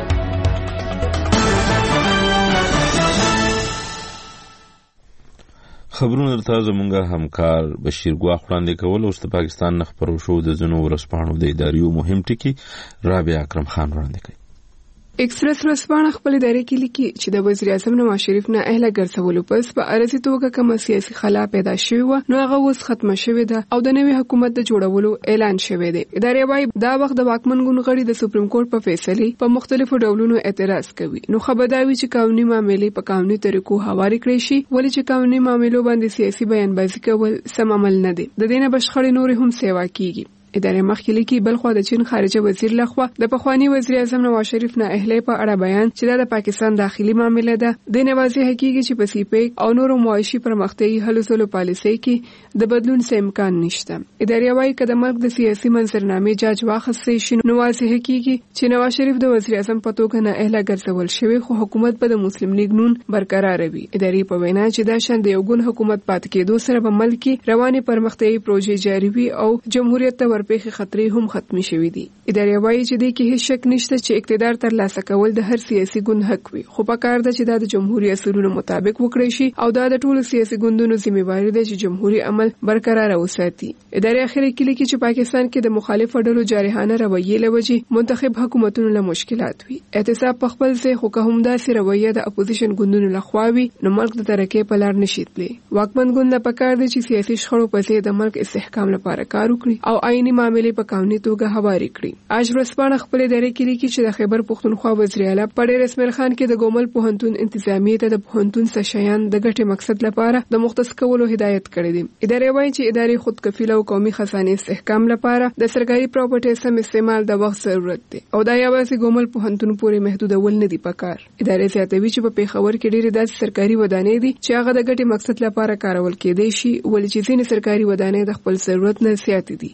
خبرونه درته زمونږ همکار بشیر ګواخ وړاندې کول. اوس د پاکستان نه خپرو شو د ځینو ورځپاڼو د اداریو مهم ټکي رابعه اکرم خان وړاندې کوي. ایکسپریس ورځپاڼه خپل ادارې کې لیکي چې د وزیر اعظم نواز شریف نه اهله ګرځولو پس په ارزي توګه کوم سیاسي خلا پیدا شوی و نو هغه اوس ختمه شوې ده او د نوي حکومت د جوړولو اعلان شوی دی. ادارې وايي دا وخت د واکمن ګوند غړي د سپریم کورټ په فیصله په مختلفو ډولونو اعتراض کوي. نو خبرداوي چې قانوني معاملې په قانوني طریقو هواري کړی شي، ولې چې قانوني معاملو باندې سیاسي بیانبازي کول سم عمل نه دی. د دینه بشخړې نور هم سیوا کیږي. ادارې مخکې لیکي بلخوا د چین خارجه وزیر لخوا د پخوانی وزیر اعظم نواز شریف نه اهله په اړه بیان چې د پاکستان داخلي معاملې ده د نوازي حقیقي چې په سیپیک او نورو معاشي پرمختګي هلو ځلو پالیسۍ کې د بدلون څه امکان نشته. ادارې وايي چې د ملک د سیاسي منظرنامې جاج واخستې شي نوازي حقیقي چې نواز شریف د وزیر اعظم په توګه نه اهله ګرځول شوی خو حکومت په د مسلم لیگ نون برقرار وي. ادارې په وینا چې دا شان د یو ګوند حکومت پات کېدو سره په ملک کې رواني پرمختګي پروژې جاري وي او جمهوریت ته ورپېخي خطرې هم ختمي شوې دي. ادارې وايي چې د کې هیڅ شک نشته چې اقتدار ترلاسه کول د هر سیاسي ګوند حق وي، خو په کار ده چې د جمهوریت اصولو مطابق وکړي شي او د ټولو سیاسي ګوندونو ذمہواری ده چې جمهوریت عمل برقرار وساتي. ادارې اخر کې لیکي چې پاکستان کې د مخالفو ډلو جارحانه رویه لوجې منتخب حکومتونو له مشکلات وي. احتساب په خپل ځای خو که هم داسې رویه د اپوزیشن ګوندونو لخوا وي نو ملک د ترقۍ په لار نشي تللی. واکمن ګوند نه پکار دی چې سیاسي شخړو په ځای د ملک استحکام لپاره کار وکړي او آئینی معاملې په قانوني توګه هواري کړي. اج ورځپاڼه خپل ادارې کې لیکي چې د خیبر پختونخوا وزیر اعلی پډیر اسماعیل خان کې د ګومل پوهنتون انتظامیه ته د پوهنتون سشیان د ګټې مقصد لپاره د مختص کولو هدایت کړی دی. ادارې وايي چې ادارې خودکفیله او قومي خزانه استحکام لپاره د سرکاري پراپرټي سم استعمال د وخت ضرورت دی او دا یوازې ګومل پوهنتون پورې محدودول نه دی پکار. ادارې زیاتوي چې په پیښور کې ډېرې داسې سرکاري ودانۍ دي چې هغه د ګټې مقصد لپاره کارول کېدای شي ولې چې ځینې سرکاري ودانۍ د خپل ضرورت نه زیات دي. ادارې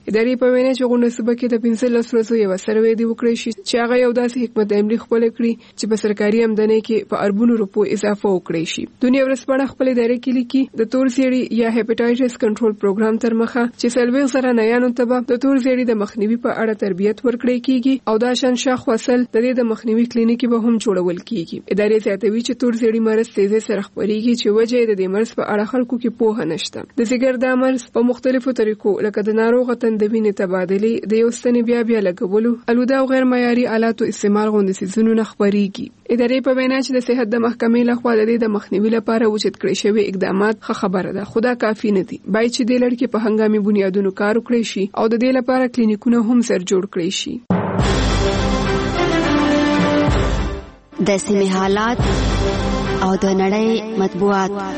په وینا چې غونډه صوبه کې د 15 ورځو یو سروې دی وکړی شي چې هغه یو داسې حکمت عملی خپل کړی چې په سرکاري آمدنی کې په اربونو روپو اضافه وکړي شي. دنیا ورځپاڼه خپل ادارې کې لیکي د تور زیړی یا هپاتایټس کنټرول پروګرام تر مخه چې سلوي زره نیانو ته د تور زیړی د مخنیوي په اړه تربیت ورکړي کیږي او دا شنشاخ وصل د دې د مخنیوي کلینیک به هم جوړول کیږي. ادارې زیاتوي چې تور زیړی مرض تیزه سره خپريږي چې وجه د دې مرض په اړه خلکو کې پوهه نشته. د زیګر د مرض په مختلفو طریقو لکه د ناروغ تندوینې تبادله د یو ستنې بیا لګولو الوده او غیر معیاري آلاتو استعمال غونډې سيزونو نه خبريږي. ادارې په وینا چې د صحت د محکمې لخوا د مخنیوي لپاره وجود کړی شوی اقدامات خبره ده، خو دا کافي نه دي. باید چې د لړ کې په هنګامي بنیادونو کار وکړي شي او د دې لپاره کلینیکونه هم سر جوړ کړي شي. د سیمې حالات او د نړۍ مطبوعات.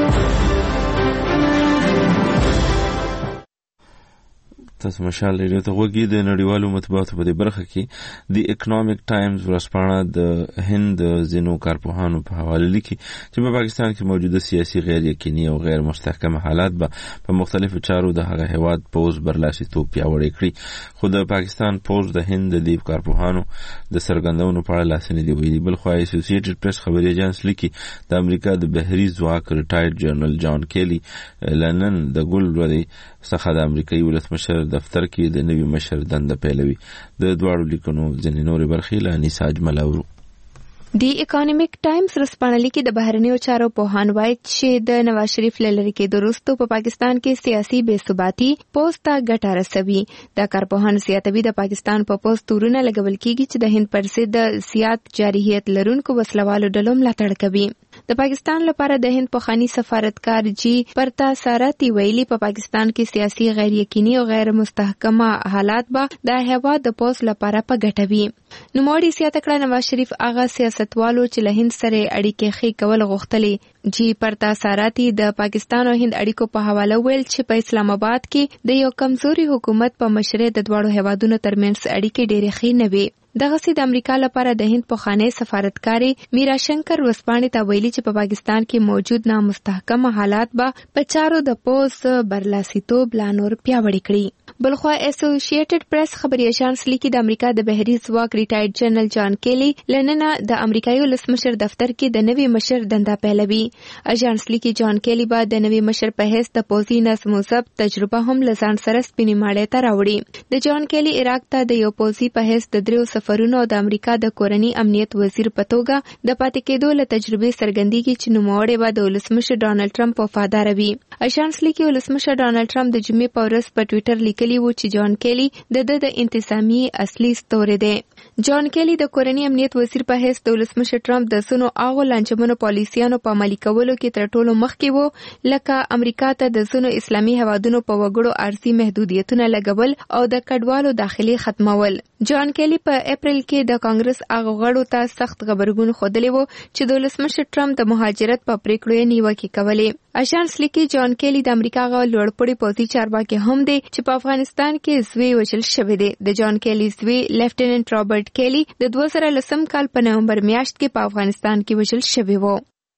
تاسو مشال ریډیو ته وګورئ. د نړیوالو مطبوعاتو په برخه کې د اکونومیک ټایمز ورځپاڼه د هند زینو کارپوهانو په حواله لیکي چې په پاکستان کې موجوده سیاسي غیر یقیني او غیر مستحکم حالات په مختلفو چارو د هغه هیواد پوز برلاسي توپ پیاوړی کړی، خو د پاکستان پوز د هند د کارپوهانو د سرګندونو په اړه لاسنی دی ویلي. بل خو اسوسییټډ پریس خبري ایجنس لیکي د امریکا د بهري ځواک ریټایرډ جنرال جان کیلی لنن د ګل ورځ څخه د امریکایي ولسمشر دفتر کې د نوي مشر دنده پیلوي. د دواړو لیکونو ځینې نورې برخې له نساج ملاورو. دی اکونومیک ټایمز رسپانه لیکي د بهرنیو چارو پوهان وایي چې د نواز شریف لری کې درستو په پاکستان کې سیاسي بې ثباتی پوسټه ګټه رسوي. د کارپوهان زیاتوي د پاکستان په پوسټ تورونه لګول کیږي چې د هند پرسه د سیاست جارحیت لرونکو وسلوالو ډلو ملاتړ کوي. د پاکستان لپاره د هند پخوانی سفارتکار جی پرتا سارتی ویلي په پاکستان کې سیاسي غیر یقیني او غیر مستحکمه حالات به د هیواد د پوس لپاره په ګټوي. نو موري سیاست کړه نواز شریف هغه سیاستوالو چې له هند سره اړیکې خې کول غوښتلې. جی پرتا سارتی د پاکستان او هند اړیکو په حواله ویل چې په اسلام آباد کې د یو کمزوري حکومت په مشرۍ د دواړو هیوادونو ترمنځ اړیکې ډېرې ښې نه وي. دغه سي د امریکا لپاره د هند پخوانی سفارتکاري میرا شنکر وسپانې ته ویلي چې په پاکستان کې موجود نامستحکم حالات به په چارو د پوس برلاسیتوب لا نور پیاوړي کړي. بلخوا اسوسییټډ پریس خبري ایجنس لیکي د امریکا د بهري ځواک ریټایرډ جنرال جان کیلی لننه د امریکایي ولسمشر دفتر کې د نوي مشر دنده پیلوي. ایجنس لیکي جان کیلی به د نوي مشر په حیث د پوزي نظم او ضبط تجربه هم لزان سره سپینې ماړې ته راوړي. د جان کیلی عراق ته د یو پوزي په حیث د دریو سفرونو او د امریکا د کورنی امنیت وزیر په توګه د پاتې کېدو له تجربې څرګندېږي چې نوموړی به د ولسمشر ډانلډ ټرمپ وفادار وي. ایجنس لیکي ولسمشر ډانلډ ټرمپ د جمعې په ورځ په ټوئیټر لیکلي و چې جان کیلی د انتظامی اصلي ستوری دی. جان کیلی د کورنی امنیت وزیر په حیث د ولسمشر ټرمپ د سونو اغو لانجمنو پالیسیانو په عملي کولو کې تر ټولو مخکې وو، لکه امریکا ته د سونو اسلامي هوادونو په وګړو ارزي محدودیتونه لګول او د کډوالو داخلي ختمول. جان کیلی په اپریل کې د کانګرس اغو غړو ته سخت خبرګون خوده و چې د ولسمشر ټرمپ د مهاجرت په پریکړو یې نیوکه کولې. ایجنس لیکي جان کیلی د امریکا غو لوړپوړي پوځي چارواکي هم دی چې په افغانستان کې زوی وژل شوی دی. د جان کیلی زوی لیفټیننټ رابرټ کیلی د 2010 کال په نومبر میاشت کې په افغانستان کې وژل شوی و.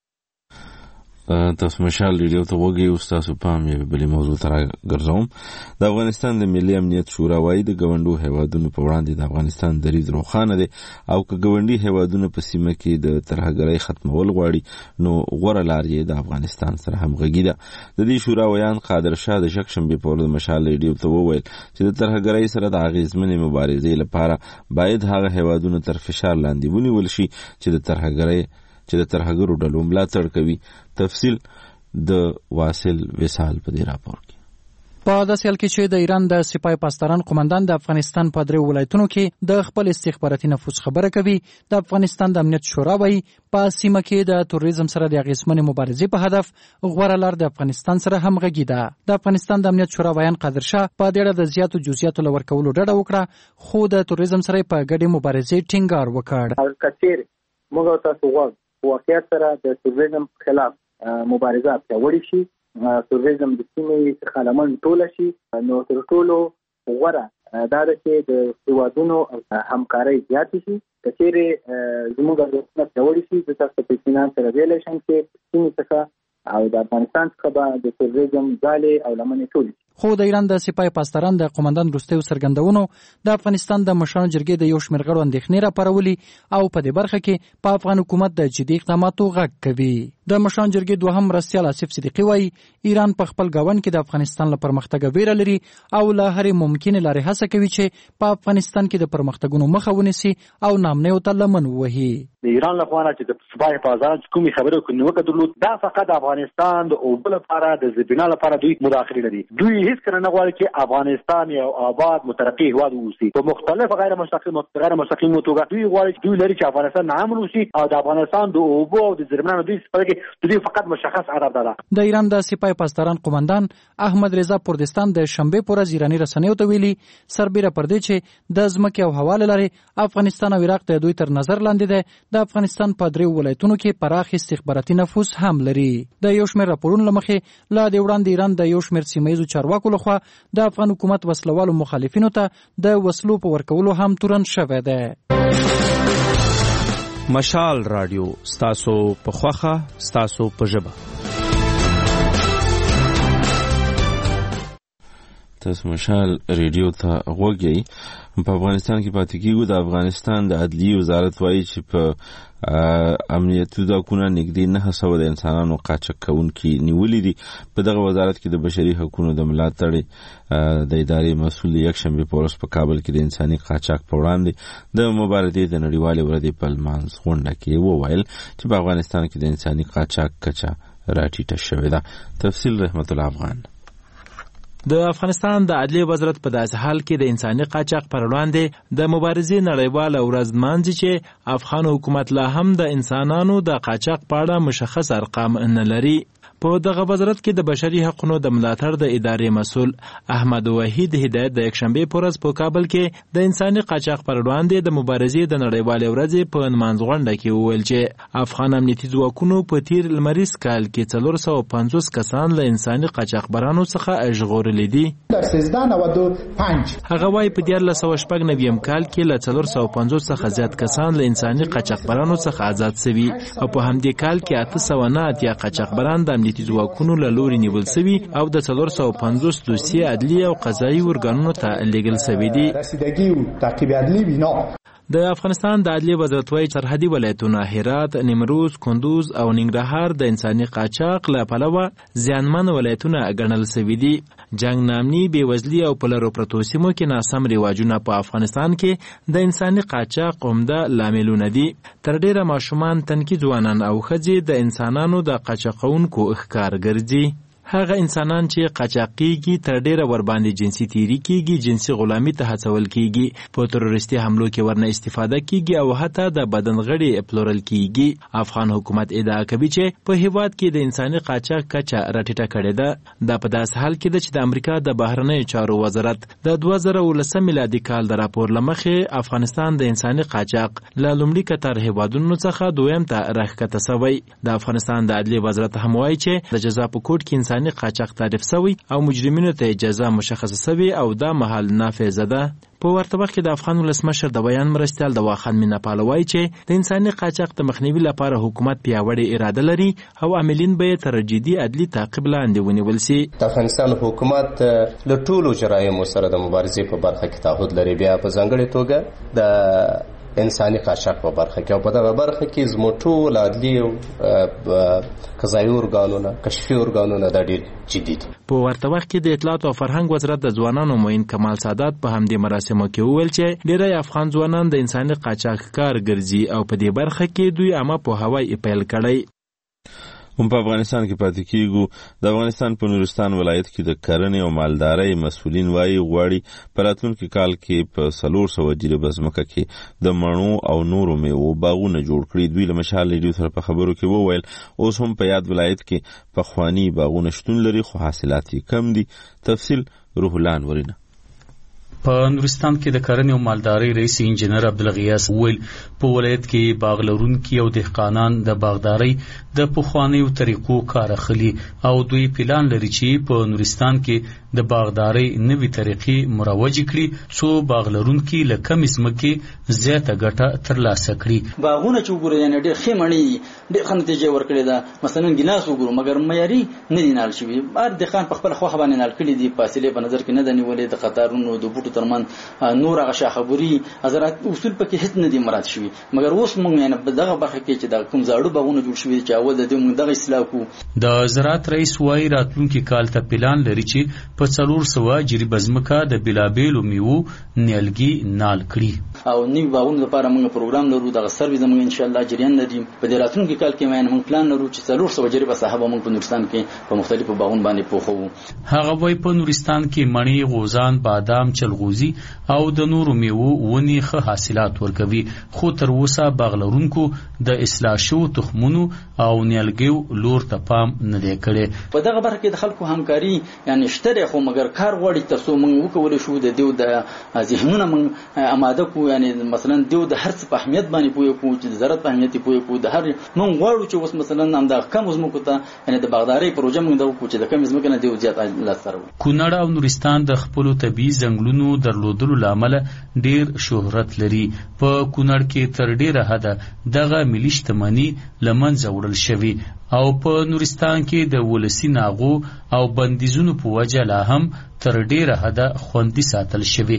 تاسو مشال ریډیو ته وګورئ. تاسو پام یې بلې موضوع ته راګرځوم. د افغانستان د ملي امنیت شورا وايي د ګوندو هیوادونو په وړاندې د افغانستان دریځ روښانه دی او که ګوندي هیوادونو په سیمه کې د ترهګرۍ ختمول غواړي نو غوره لار یې د افغانستان سره همغږي ده. د دې شورا ویان قادر شاه د شکشنبې په ورځ مشال ریډیو ته وویل چې د ترهګرۍ سره د اغیزمنې مبارزې لپاره باید هغه هیوادونو تر فشار لاندې ونیول شي چې د ترهګرو ډلو ملاتړ کوي. تفصیل د واصل وصال په دې راپور کې. په داسې حال کې چې د ایران د سپاه پاسداران قومندان د افغانستان په درې ولایتونو کې د خپل استخباراتي نفوذ خبره کوي، د افغانستان د امنیت شورا وايي په سیمه کې د تروریزم سره د اغیزمنې مبارزې په هدف غوره لار د افغانستان سره همغږي ده. د افغانستان د امنیت شورا ویان قادر شاه په دې اړه د زیاتو جزئیاتو لور کولو ډډه وکړه، خو د تروریزم سره په ګډې مبارزې ټینګار وکړ. کثیر موږ تاسو غواړو واقعیت سره د تروریزم خلاف مبارزه پیاوړې شي، تروریزم د سیمې څخه لمن ټوله شي. نو تر ټولو غوره دا ده چې د هیوادونو همکارۍ زیاتې شي. که چیرې زموږ ارزښتونه پیاوړي شي د تاسو په اطمینان سره ویلی شم چې سیمې څخه او د افغانستان څخه به د تروریزم ځالې او لمنې ټولې شي. خو د ایران د سپاه پاسداران د قومندان وروستیو څرګندونو د افغانستان د مشرانو جرګې د یو شمېر غړو اندېښنې راپارولي او په دې برخه کې په افغان حکومت د جدي اقداماتو غږ کوي. د مشرانو جرګې دوهم مرستیال آصف صدیقي وایي ایران په خپل ګاونډ کې د افغانستان له پرمختګ ویره لري او له هرې ممکنې لارې هڅه کوي چې په افغانستان کې د پرمختګونو مخه ونیسي او نامنیو ته لمن ووهي. د ایران لخوا چې د سپاه پاسداران کومې خبرې کوي درلود دا فقط افغانستان د اوبو لپاره د زبینا لپاره دوی مداخله لري. دوی هیڅ کله نه غواړي چې افغانستان یو آباد مترقي هیواد اوسي. په مختلف غیر مستقیم توګه دوی غواړي دوی لري چې افغانستان نامن اوسي او د افغانستان د اوبو او د زبینا دوی په دوی فقط مشخص هدف ده. د ایران د سپاه پاسداران قومندان احمد رضا پردستان د شنبه پر ورځ ایرانی رسنیو ته ویلي سربېره پر دې چې د ځمکې او هوا له لارې افغانستان او عراق د دوی تر نظر لاندې ده د افغانستان په درې ولایتونو کې پراخ استخباراتي نفوذ هم لري. د یو شمېر راپورونو له مخې لا د وړاندې ایران د یو شمېر سیمهییزو چارواکو لخوا د افغان حکومت وسلوالو مخالفینو ته د وسلو په ورکولو هم تورن شوی ده. مشال رادیو ستاسو په خوښه ستاسو په ژبه. تاسو مشال ریډیو ته غوږی. په افغانستان کې پاتې کیږو. د افغانستان د عدلیې وزارت وایي چې په امنیتي ځواکونه نږدې 900 د انسانانو قاچاق کوونکي نیولي دي. په دغه وزارت کې د بشري حقوقو د ملاتړ د ادارې مسؤل یکشنبه په ورځ په کابل کې د انساني قاچاق په وړاندې د مبارزې د نړیوالې ورځې په لمانځ غونډه کې وویل چې په افغانستان کې د انساني قاچاق کچه راټیټه شوې ده. تفصیل رحمت الله افغان. د افغانستان د عدلیې وزارت په داسې حال کې د انساني قاچاق پر وړاندې د مبارزې نړیواله ورځ لمانځي چې افغان حکومت لا هم د انسانانو د قاچاق په اړه مشخص ارقام نه لري. په دغه وزارت کې د بشري حقوقو د ملاتړ د ادارې مسؤل احمد وحید هدایت د یکشنبه په ورځ په کابل کې د انساني قاچاق پر وړاندې د مبارزې د نړیوالې ورځې په لمانځ غونډه کې وویل چې افغان امنیتي ځواکونو په تیر لمریز کال کې 450 کسان له انساني قاچاقبرانو څخه ژغورلي دي. هغه وايي په 1999 کال کې له 450 څخه زیات کسان له انساني قاچاقبرانو څخه آزاد شوي او په همدې کال کې 809 قاچاقبران د امنیتي ځواکونو له لوري نیول شوي او د 450 دوسیې عدلي او قضایي ورګانونو ته لیږل شوي دي. د افغانستان د عدلیې وزارت وايي سرحدي ولایتونه هرات، نیمروز، کندوز او ننګرهار د انساني قاچاق له پلوه زیانمن ولایتونه ګڼل شوي دي. جنگ نامني، بېوزلي او په لرو پرتو سیمو کې ناسم رواجونه په افغانستان کې د انساني قاچاق عمده لاملونه دي. تر ډېره ماشومان، تنکي ځوانان او ښځې د انسانانو د قاچاقونکو ښکار ګرځي. هغه انسانان چې قاچاقيږي تر ډیره ور باندې جنسي تیری کیږي، جنسي غلامي ته هڅول کیږي، په تروریستي حملو کې ورنه استفاده کیږي او حتی د بدن غړي پلورل کیږي. افغان حکومت ادعا کوي چې په هیواد کې د انساني قاچاق کچه راټیټه کړې ده. دا په داس حال کې ده چې د امریکا د بهرنیو چارو وزارت د 2019 میلادي کال د راپور لمخې افغانستان د انساني قاچاق له لومړي کتار هیوادونو څخه دویم ته راښکته شوی. د افغانستان د عدلیې وزارت هم وایي چې د جزا په کوټ کې انساني قاچاق تعریف شوی او مجرمینو ته جزا مشخصه شوی او دا مهال نافذه ده. په ورته وخت کې د افغان ولسمشر د بیان مرستیال د واخان میناپال وایي چې د انساني قاچاق د مخنیوي لپاره حکومت پیاوړې اراده لري او عاملین به تر جدي عدلي تعقیب لاندې ونیول شي. د افغانستان حکومت له ټولو جرایمو سره د مبارزې په برخه کې تعهد لري، بیا په ځانګړې توګه د انساني قاچاق په برخه کې او په دغه برخه کې زموږ ټول عدلي او قضایي ارګانونه، کشفي ارګانونه دا ډېر جدي دي. په ورته وخت کې د اطلاعات او فرهنګ وزارت د ځوانانو معین کمال سادات په همدې مراسمو کې وویل چې ډېری افغان ځوانان د انساني قاچاق کار ګرځي او په دې برخه کې دوی عامه پوهاوی پیل کړی. هم په افغانستان کې پاتې کیږو. د افغانستان په نورستان ولایت کې د کرنې او مالدارۍ مسؤلین وایي غواړي په راتلونکي کال کې په 400 جریبه ځمکه کې د مڼو او نورو میوو باغونه جوړ کړي. دوی له مشال ریډیو سره په خبرو کې وویل اوس هم په یاد ولایت کې پخواني باغونه شتون لري خو حاصلات یې کم دي. تفصیل روح الله انورینه. په نورستان کې د کرنې او مالدارۍ رئیس انجنیر عبدالغیاث ویل په ولایت کې باغ لرونکي او دهقانان د باغدارۍ د پخوانیو طریقو کار اخلي او دوی پلان لري چې په نورستان کې د باغدارۍ نوي طریقې مروج کړي څو باغ لرونکي له کمې ځمکې زیاته ګټه ترلاسه کړي. باغونه چې وګورئ یعنې ډېر ښې مڼې ډېر ښه نتیجه ورکړې ده. مثلا ګیلاس وګورو مګر معیاري نه دي نال شوي. هر دهقان په خپله خوښه باندې نال کړي دي، فاصلې په نظر کې نه ده نیولې، د قطارونو د بوټو ترمنځ نور هغه شاخبوري زراعت اصول پکې هیڅ نه دي مراعات شوي. مګر اوس موږ یعنې په دغه برخه کې چې د کوم زاړه باغونه جوړ شوي چې اول د دې موږ دغه اصلاح کوو. د زراعت رئیس وایي راتلونکي کال ته پلان لري چې په 400 جریبه ځمکه د بېلابېلو میوو نیالګي نال کړي او نوي باغونو لپاره موږ پروګرام لرو. دغه سروې زموږ انشاءالله جریان لري. په دې راتلونکي کال کې موږ پلان لرو چې 400 جریبه ساحه به موږ په نورستان کې په مختلفو باغونو باندې پوښو. هغه وایي په نورستان کې مڼې، غوزان، بادام، چلغوزي او د نورو میوو ونې ښه حاصلات ورکوي، خو تر اوسه باغ لرونکو د اصلاح شوو تخمونو او نیالګیو لور ته پام نه دی کړی. په دغه برخه کې د خلکو همکاري یعنی شته، خو مګر کار غواړي تر څو موږ وکولی شو د دیو د ذهنونه موږ اماده کړو. یعنی مثلا دیو د هر څه په اهمیت باندې پوه کړو چې د زراعت په اهمیت پوه کړو. د هر موږ غواړو چې اوس مثلا همدغه کم ځمکو ته یعنی د باغدارۍ پروژه موږ دا وکړو چې د کم ځمکې نه دیو زیات لاسته راوړو. کونړ او نورستان د خپلو طبیعي ځنګلونو درلودلو له امله ډېر شهرت لري. په کونړ کې تر ډېره حده دغه ملي شتمني له منځه وړل شوې او په نورستان کې د ولسي ناغو او بندیزونو په وجه لا هم تر ډېره حده خوندي ساتل شوې.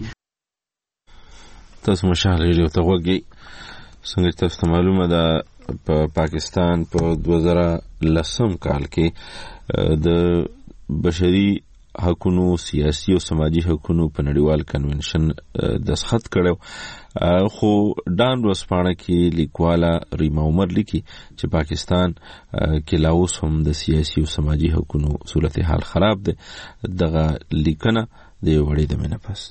تاسو مشال ریډیو ته غوږی. څنګه تاسو ته معلومه ده په پاکستان په 2010 کال کې د بشري حقونو، سیاسي او سماجی حقونو په نړیوال کنونشن دستخط کړو. خو ډان ورځپاڼه کې لیکواله ریما عمر لیکي چې پاکستان کې لا اوس هم د سیاسي او سماجی حقونو صورتحال خراب ده. دغه لیکنه د یو وړې د منپس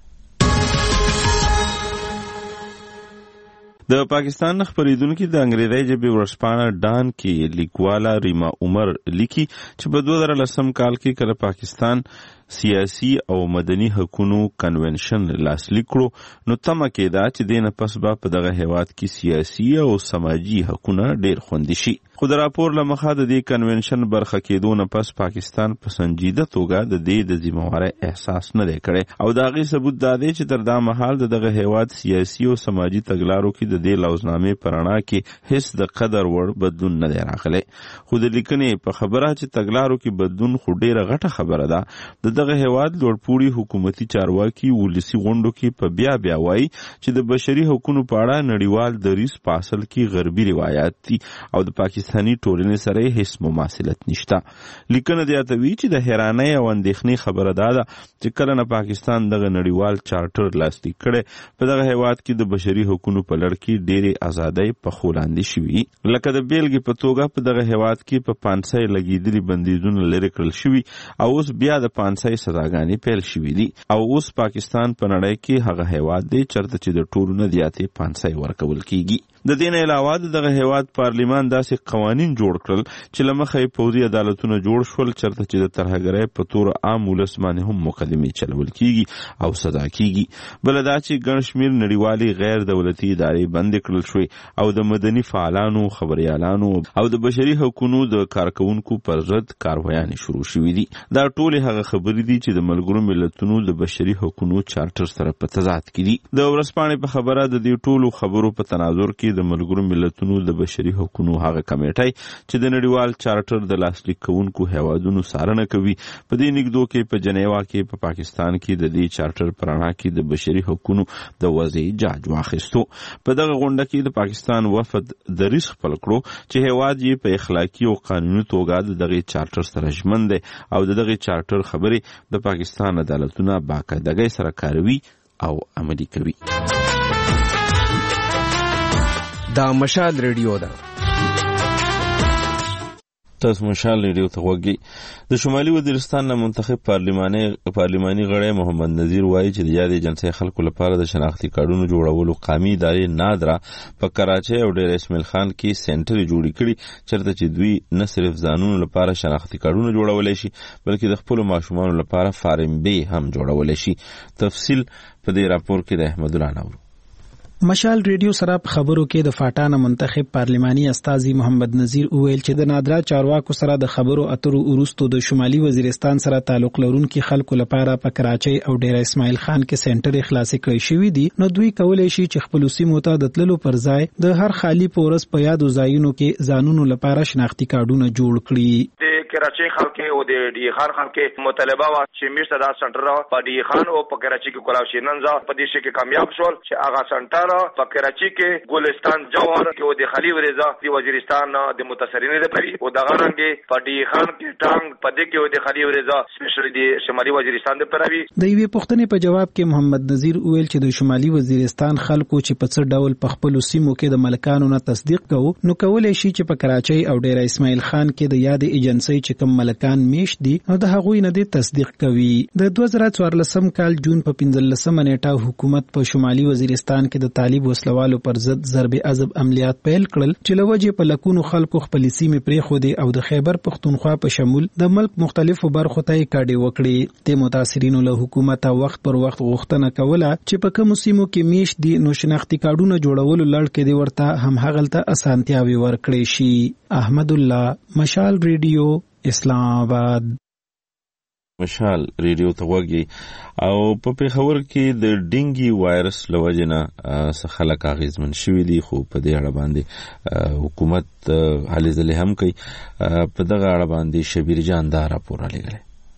د پاکستان خبرېدونکو د انګریزي ژبې ورځپاڼه ډان کې لیکواله ریما عمر لیکي چې په 2010 کال کې کله پاکستان سیاسي او مدني حقوقو کنونشن لاسلیک کړو نو تمه کېده چې دینه پس به په دغه هیواد کې سیاسي او سماجی حقوقونه ډېر خوندي شي. خو د راپور له مخه د دې کنونشن برخه کېدو نه پس پاکستان په سنجیده توګه د دې د ذمہوارۍ احساس نه دی کړی او د هغې ثبوت دا دی چې تر دا مهال دغه هیواد سیاسي او سماجی تګلارو کې د دې لوزنامې په رڼا کې هیڅ د قدر وړ بدلون نه دی راغلی. خو د لیکنې په خبره چې تګلارو کې بدلون خو ډېره غټه خبره ده. دغه هیواد لوړپوړي حکومتي چارواکي ولسي غونډو کې په بیا وایي چې د بشري حقوقو په اړه نړیوال دریځ په اصل کې غربي روایت دي او د پاکستاني ټولنې سره هیڅ مماثلت نشته. لیکنه زیاتوي چې د حیرانۍ او اندېښنې خبره ده چې کله نه پاکستان دغه نړیوال چارټر لاسلیک کړي په دغه هیواد کې د بشري حقوقو په لړ کې ډېرې ازادۍ په خو لاندې شوي. لکه د بیلګې په توګه په دغه هیواد کې په 500 لګېدلي بندیزونه لرې کړل شوي او اوس بیا د 500 سزاګانې پیل شوې دي او اوس پاکستان په نړۍ کې هغه هیواد دی چرته چې د ټولو نه زیاتې 500 ورکول کیږي. د دې نه علاوه دغه هیواد پارلیمان داسې قوانین جوړ کړل چې له مخې پوځي عدالتونه جوړ شول چرته چې د ترهګرۍ په تور عام ولس باندې هم مقدمې چلول کیږي او سزا کیږي. بل دا چې ګڼ شمېر نړیوالې غیر دولتي ادارې بندې کړل شوې او د مدني فعالانو، خبريالانو او د بشري حقوقو د کارکونکو پر ضد کاروایانې شروع شوې دي. دا ټول هغه خبرې دي چې د ملګرو ملتونو د بشري حقوقو چارټر سره په تضاد کې دي. د ورځپاڼې په خبره د دې ټولو خبرو په تناظر کې د ملګرو ملتونو د بشري حقوقو هغه کمیټه چې د نړیوال چارټر د لاسلیک کوونکو هیوادونو څارنه کوي په دې نګدو کې په جنیوا کې په پاکستان کې د دې چارټر پر اړه کې د بشري حقوقو د وضعي جاج واخیستو. په دغه غونډه کې د پاکستان وفد دریځ خپل کړو چې هیواد یې په اخلاقی او قانوني توګه دغه چارټر سره ژمن دی او دغه چارټر خبرې د پاکستان عدالتونه باقاعدګۍ سره کاروي او عملي کوي. دا مشال ریډیو ده. تاسو مشال ریډیو ته غوږی. د شمالي وزیرستان نه منتخب پارلماني غړی محمد نذیر وایي چې د یادې جنسي خلکو لپاره د شناختی کارډونو جوړولو قومي ادارې نادره په کراچۍ او ډیر اسماعیل خان کې سنټر جوړ کړي چرته چې دوی نه صرف ځانونو لپاره شناختی کارډونه جوړولای شي بلکې د خپل ماشومانو لپاره فارم بی هم جوړولای شي. تفصیل په دې راپور کې د احمد الله نور. مشال ریډیو سره خبرو کې د فاټانه منتخب پارلماني استاذي محمد نذیر وویل چې د نادرا چارواکو سره د خبرو اترو وروسته د شمالي وزیرستان سره تعلق لرونکي خلکو لپاره په کراچۍ او ډیره اسماعیل خان کې سنټر خلاص کړی شوی دی، نو دوی کولای شي چې خپل سیمو ته د تللو پر ځای د هر خالی پورس په یادو ځایونو کې ځانونو لپاره شناختی کارډونه جوړ کړي. کراچۍ خلک او د ډی خان خلک مطالبه وا چې میشته دا سنټر په ډی خان او په کراچۍ کې کولاو شي، نن ځا په دې شي کې کامیاب شول چې هغه سنټر په کراچۍ کې ګلستان جوهر کې او د خلی ورزا د وزیرستان د متصرین لپاره او دغه رنګ په ډی خان کې ټانګ په دې کې او د خلی ورزا سپیشل د شمالي وزیرستان لپاره وی. د یوې پوښتنې په جواب کې محمد نذیر وویل چې د شمالي وزیرستان خلکو چې په څه ډول په خپل سیمو کې د ملکانو نه تصدیق کوو، نو کولای شي چې په کراچۍ او ډیره اسماعیل خان کې د یاد ایجنسی چې کوم ملکان میش دي نو د هغوی نه د تصدیق کوي. د 2014 کال جون په 15 نیټه حکومت په شمالي وزیرستان کې د طالب وسلوالو پر ضد ضرب عذب عملیات پیل کړل چې لوجه په لکونو خلکو خپل سیمې پرې خو دي او د خیبر پختونخوا په شمول د ملک مختلفو برخو ته کاډي وکړي. د متاثرینو له حکومت وخت پر وخت غوښتنه کوله چې په کوم سیمو کې میش دي نو شناختی کارډونه جوړولو لړ کې دی ورته هم هغلته اسانتیاوي ورکړي شي. احمد الله، مشال ریډیو، اسلام آباد. مشال ریډیو ته وګي او په پیښور کې د ډینګي وایرس لوجنه څخه خلک اغیزمن شوي دي، خو په دې اړه باندې حکومت هلې ځلې هم کوي. په دغه اړه باندې شبیر جان دا راپور لګړي.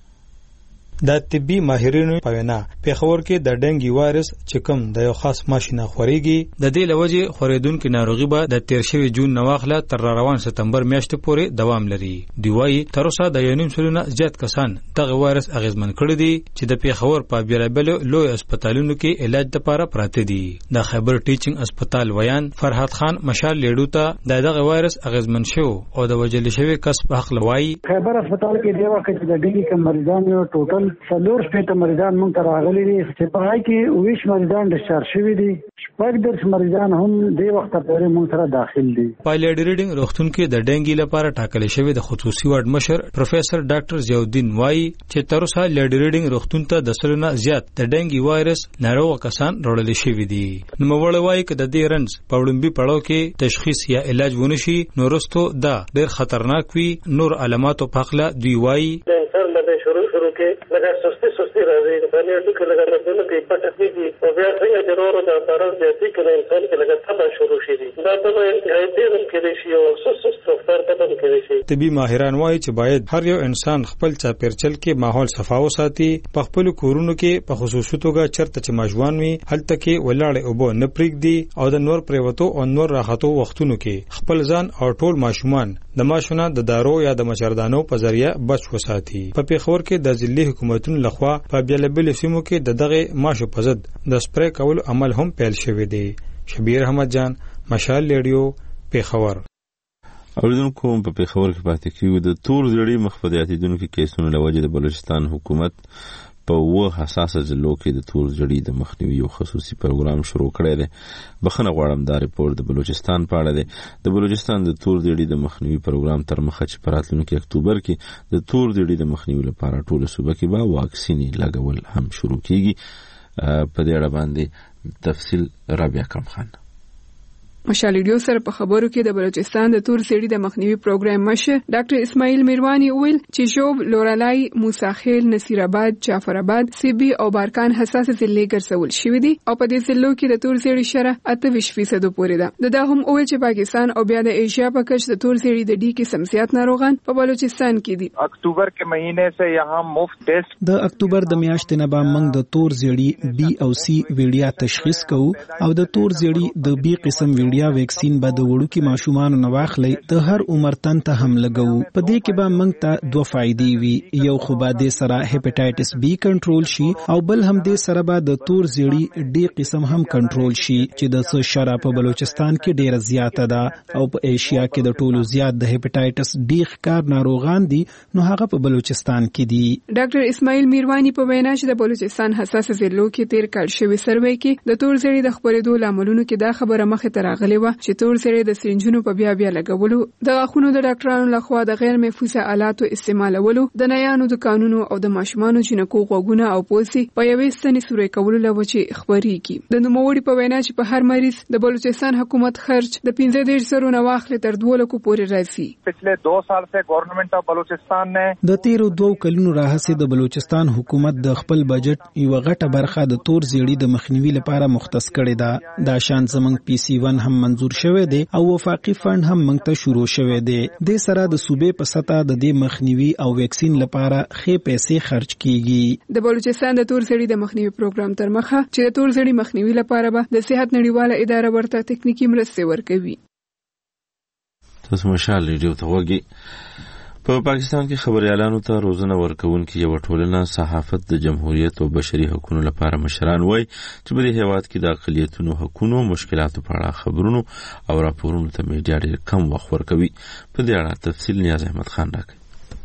د طبي ماهرینو په وینا پیښور کې د ډنګي وایرس چې کوم د یو خاص ماشینه خوريږي، د دې لوجه خوریدونکو ناروغي به د 13 جون نواخله تر روان سپتمبر میاشتې پورې دوام لري. دی وايي تر اوسه د یونیم سلونه زیات کسان دغه وایرس اغیزمن کړی دي چې د پیښور په بیلابلو لوی هسپتالونو کې علاج لپاره پراته دي. د خیبر ټیچینګ هسپتال ویان فرحت خان مشال لیډو ته دغه وایرس اغیزمن شو او د وجل شوی کس په حق لوي. خیبر هسپتال کې دی وخت چې د ډنګي کوم مریضان یو ټوټل څلور شپږ مریضان مونږ ته راغلي دي چې په هغه کې 20 مریضان ډیسچارج شوي دي، شپږ درس مریضان هم د وخت پورې مونږ سره داخل دي. پایلټ ریډینګ روغتون کې د ډنګي لپاره ټاکل شوی د خصوصي وارډ مشر پروفیسور ډاکټر ضیاءالدین وایي چې تر اوسه لیډ ریډینګ روغتون ته د سلونه زیات د ډنګي وایرس ناروغ کسان راوړل شوي دي. نو موږ وایي چې د دې رنځ په وړاندې پړاو کې تشخیص یا علاج ونشي نو وروسته دا ډېر خطرناک وي. نور علاماتو په خلا دوی وایي شروع کې لږه سستی راځي، په دې ډول لږه نه کې پټه دي او بیا څنګه ضرورو د طرف د دې کې انسان کې لږه تبه شروع شي دا ته انټرایټیزم کې شي او سست ډاکټر ته کې شي. طبي ماهران وایي چې باید هر یو انسان خپل چاپیرچل کې ماحول صفا وساتي، په خپل کورونو کې په خصوصي توګه چرته چې ماجوان وي هلته کې ولاړې اوبه نه پرېږدي او د نور پریوتو او نور راحتو وختونو کې خپل ځان او ټول ماشومان د ماشونه د دارو یا د مچردانو په ذریعہ بچ وساتي. په پیښور کې د ځلي حکومتونو لخوا په بیلابل سیمو کې دغه ماشو په ضد د سپری کول عمل هم پیل شوی دی. شبیر احمد جان، مشال ریډیو، پیښور. اوریدونکو په پیښور کې پاتې کیږي د تور زړی مخفدیاتي دونکو کیسونو لوجه د بلوچستان حکومت په حساسه ضلعو کې د تور زړی د مخنیوي یو خصوصي پروګرام شروع کړی دی. بخښنه غواړم دا ریپورت د بلوچستان په اړه دی. د بلوچستان د تور زړی د مخنیوي پروګرام تر مخه چې په راتلونکي اکتوبر کې د تور زړی د مخنیوي لپاره ټوله صوبه کې به واکسین لګول هم شروع کیږي. په دې اړه باندې تفصیل رابعه کرم خان. مشال ریډیو سره په خبرو کې د بلوچستان د تور زړی د مخنیوي پروګرام مشر ډاکټر اسماعیل میروانی ویل چې شوب، لورالای، موساخیل، نصیرآباد، جعفرآباد، سیبی او بارکان حساسه ضلع ګرځول شوې دي او په دې ضلعو کې د تور زړی شرح 28% پورې ده. دا هم ویل چې پاکستان او بیا د ایشیا په کچ د تور زړی د ډي کې سمسیات ناروغان په بلوچستان کې دي. اکتوبر کے مہینے سے یہاں مفت ټیسټ د اکتوبر د میاشتې نه به موږ د تور زړی بي او سي ویډیا تشخیص کوو او د تور زړی د بي قسم ویکسین به د وړوکي ماشومانو نه واخلي د هر عمر تن ته هم لګو. په دې کې به موږ ته دوه فائدې وي، یو خو به د سره هپاتایټس بي کنټرول شي او بل هم د سره به د تور زړی ډي قسم هم کنټرول شي چې د څه شرا په بلوچستان کې ډیره زیاته ده او په ایشیا کې د ټولو زیات د هپاتایټس ډي ښکار ناروغان دي نو هغه په بلوچستان کې دي. ډاکټر اسماعیل میروانی په وینا چې د بلوچستان حساسه ضلعو کې تیر کال شوی سروې کې د تور زړی د خپرېدو لاملونو کې دا خبره مخه ته راغله راغلی و چې تور سره د سرنجونو په بیا لګولو د غاښونو د ډاکټرانو لخوا د غیر محفوظه آلاتو استعمالولو د نیانو د قانونو او د ماشومانو جنکو غوګونه او پوسی په یوې ستنې سورې کولو لوجه خبريږي د نوموړي په وینا چې په هر مریض د بلوچستان حکومت خرچ د 15 زره نواخله تر 2 لکو پورې راځي. पिछले 2 साल से गवर्नमेंट ऑफ बलूचिस्तान ने د تیرو 2 کلونو راهسې د بلوچستان حکومت د خپل بجټ یو غټه برخه د تور زیړی د مخنیوي لپاره مختص کړې ده. دا شان زمنګ PC1 هم منزور شوه دی او وفاقي فند هم موږ ته شروع شوه دی. د سره د صوبې په سطح د دې مخنیوي او ویکسین لپاره خې پیسې خرج کیږي. د بلوچستان د تور زیړی د مخنیوي پروګرام تر مخه چې د تور زیړی مخنیوي لپاره به د صحت نړیواله اداره ورته تکنیکی مرسته ورکوي. تاسو مشال ریډیو ته وګورئ. په پاکستان کې خبريالانو ته روزنه ورکوونکې یو ټولنه صحافت د جمهوریت او بشري حقوقو لپاره مشران وایي چې په دې هیواد کې د اقلیتونو حقوقو مشکلاتو په اړه خبرونو او راپورونو ته میډیا ډېر کم وخت ورکوي. په دې اړه تفصیل نیاز احمد خان راکړي.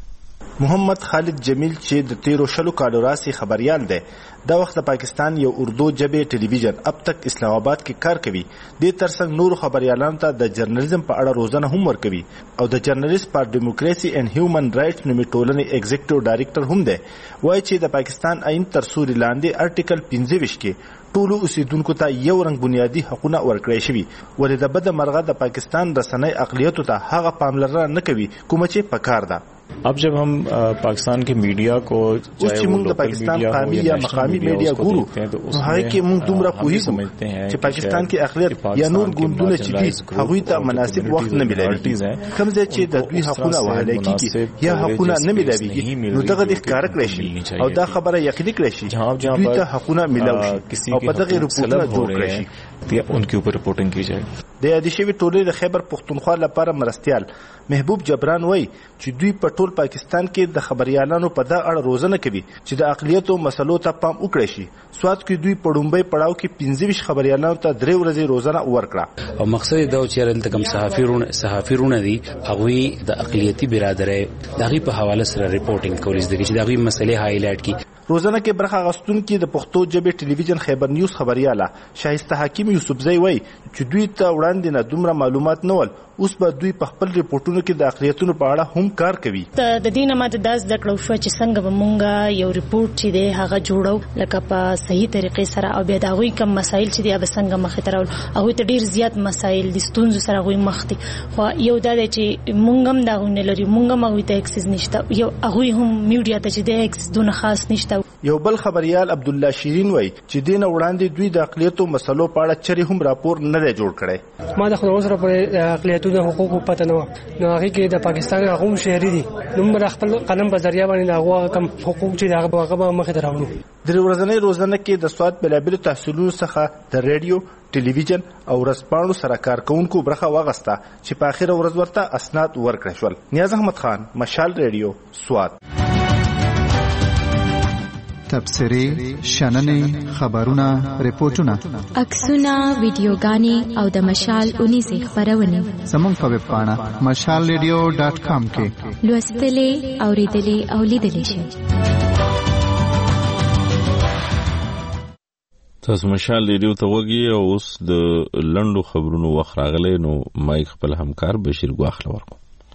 محمد خالد جمیل چې د 13 کالو راسي خبريال دی دا وخت د پاکستان یو اردو ژبه ټلویزیون اب تک اسلام آباد کې کار کوي. د ترڅنګ نور خبريالانو ته د جرنالیزم په اړه روزنه هم ورکوي او د جرنالیست فار ډیموکراسي اینڈ هیومن رائټس نومي ټولنې ایگزیکټیو ډایریکټر هم دی. وایي چې د پاکستان آئین تر سوري لاندې ارټیکل 25 کې ټولو اوسیدونکو ته یو رنګ بنیادی حقوقونه ورکړی شوي ولې د بد مرغه د پاکستان رسنۍ اقلیتو ته هغه پاملرنه نه کوي کوم چې پکار ده. अब जब हम पाकिस्तान के मीडिया को चाहे वो लोकल पाकिस्तान कामी या मकामी मीडिया गुरु तो हाई के मुंग दुमरा पूरी समझते हैं कि पाकिस्तान की अखिलत या नूर गुंदुने चिदी हगुई ता मुनासिब वक्त न मिलेगी कम से कम दसवीं हकुना वाले की या हकुना न मिलेगी नुतगद इख्तियार करेशी और दा खबर यकीनी करेशी जहाँ ता हकुना मिलावशी और पता के रिपोर्ट जोड़ करेशी उनके ऊपर रिपोर्टिंग की जाए. د ادیشوی ټولې د خیبر پختونخوا لپاره مرستيال محبوب جبران وای چې دوی په ټول پاکستان کې د خبريالانو په دغه اړه روزنه کوي چې د اقلیتو مسلو ته پام وکړي شي. سواد کې دوی په ډومبۍ پړاو کې 15 خبريالانو ته 3 ورځې روزنه ورکړه او مقصد دا چې رنت کم صحافیرونه دي هغه د اقلیتی برادرۍ دغه په حواله سره ریپورتینګ کوي چې دغه مسلې هایلایټ کی. روزنه کې برخه غستون کې د پښتو ژبې ټلویزیون خیبر نیوز خبرياله شایسته حکیم یوسفزئی وای چې دوی ته وړاندې نه دومره معلومات نه ول اوس به دوی په خپل ریپورتونو کې د اقلیتونو په اړه هم کار کوي. د دینه ماده داس د کړو شو چې څنګه به مونږه یو ریپورت چې دی هغه جوړو لکه په صحیح طریقې سره او بیا دا غوي کم مسایل چې دی به څنګه مخ ته راول هغه ته ډیر زیات مسایل د ستونزو سره غوي مخ دي خو یو دا چې مونږ هم دا غوونه لري مونږ هم غوي ته اکسس نشته یو هغه هم میډیا ته چې دی اکسس دونه خاص نشته. یو بل خبريال عبد الله شیرین وای چې دین وړاندې دوی د اقلیتو مسلو په اړه چری هم راپور نه دی جوړ کړی. ما د خپل سره په اقلیتو د حقوقو پته نو هغه کې د پاکستان هغه شهري دي نو خپل قلم په ذریعہ باندې هغه کم حقوق چې هغه مخ ته راوړو. د ورځنۍ روزنه کې د سواد بلابل تحصیلونو څخه د ریډیو ټلویزیون او رسپانو سره کارکونکو برخه واغسته چې په اخر ورځ ورته اسناد ورکړل شول. نیاز احمد خان مشال ریډیو سواد. تبصرې شننې خبرونه ریپورتونه عکسونه ویډیوګانې او د مشال 19 خبرونه زموږ په ویب پاڼه mashalradio.com کې لوستلې اوریدلې او لیدلې شئ. تاسو مشال ریډیو ته وګورئ او اوس د لندو خبرونو وخت راغلی نو مایک خپل همکار بشیر ګواخ لورکو.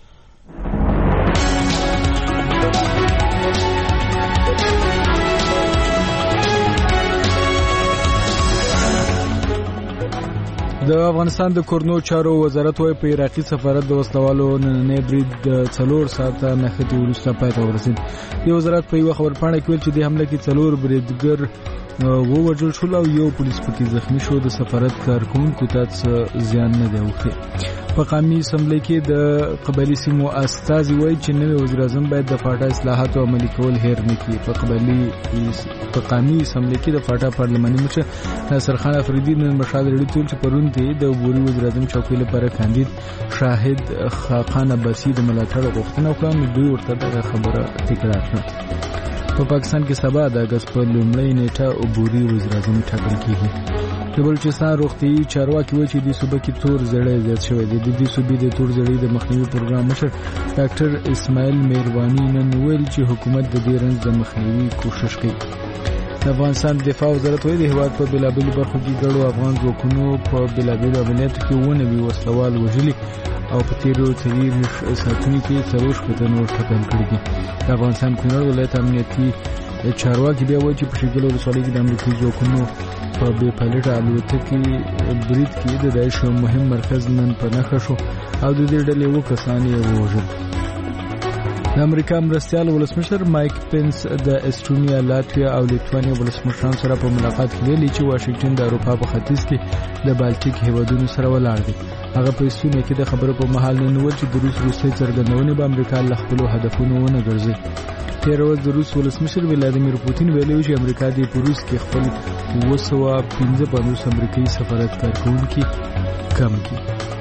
د افغانستان د کورنو چارو وزارت وايي په عراقي سفارت د وسلوالو نننې برید د 4 ساعته نښتې وروسته پای ته ورسید. د وزارت په یو خبرپاڼه کې ویل چې د حمله کې 4 بریدګر ووژل شول او یو پولیس پکې زخمی شو. د سفارت کارکونکو ته زیان نه دی اوښتی. په قومي اسمبلی کې د قبایلی سیمو استازي وایي چې نوی وزیر اعظم باید د فاټا اصلاحات عملي کول هیر نه کړي. په قومي اسمبلی کې د فاټا پارلماني مشر ناصر خان افریدي نن مشال ریډیو ته چې پرون د عبوري وزیر اعظم چوکۍ لپاره کاندید شاهد خاقان عباسی د ملاتړ غوښتنه وکړه. دوی ورته دغه خبره تکرار کړه. په پاکستان کې سبا د اگست په لومړۍ نیټه عبوري وزیر اعظم ټاکل کیږي. د بلوچستان روغتیايي چارواکي وایي چې د صوبې کې تور زړی زیات شوی دی. د دې صوبې د تور زړی د مخنیوي پروګرام مشر ډاکټر اسماعیل مهرباني نن ویل چې حکومت د دې رنځ د مخنیوي کوشش کوي. د افغانستان دفاع وزارت وایي د هیواد په بېلابېلو برخو کې ګډو افغان ځواکونو په بېلابېلو عملیاتو کې 9 وسلوال وژلي او په تیرو 30 ساعتونو کې 40 نور ټپیان کړي دي. د افغانستان کونړ ولایت امنیتي چارواکي بیا وایي چې په شګل ولسوالۍ کې د امریکایي ځواکونو په بې پایلټه الوتکې برید کې د داعش مهم مرکز نن په نښه شو او د دې ډلې 7 کسان یې ووژل. د امریکا مرستیال ولسمشر مایک پنس د استونیا، لاتویا او لیتوانیا ولسمشرانو سره په ملاقات کې ویلي چې واشنگټن د اروپا په ختیځ کې د بالټیک هیوادونو سره ولاړ دی. هغه په استونیا کې د خبرو په مهال ننول چې د روسي څرګندونې به امریکا له خپلو هدفونو ونه ګرځي. تیر ورځ د روس ولسمشر ولادیمیر پوتین ویلي چې امریکا د روس کې خپل 255 امریکایي سفارت کارکونکي کم کړي.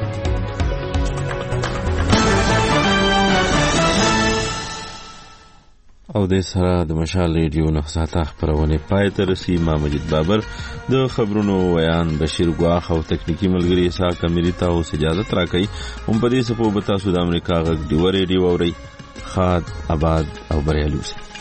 او د سره د مشال ریډیو نه ساته خبرونه پای ته رسي. ما مجید بابر د خبرونو ویان بشیر ګواخ او تکنیکی ملګری اسحاق کمیری ته اوس اجازه راکړي. هم په دې سپو بتا سود امریکا غږ دی ریډیو اوري. خاد آباد او بریالي اوسئ.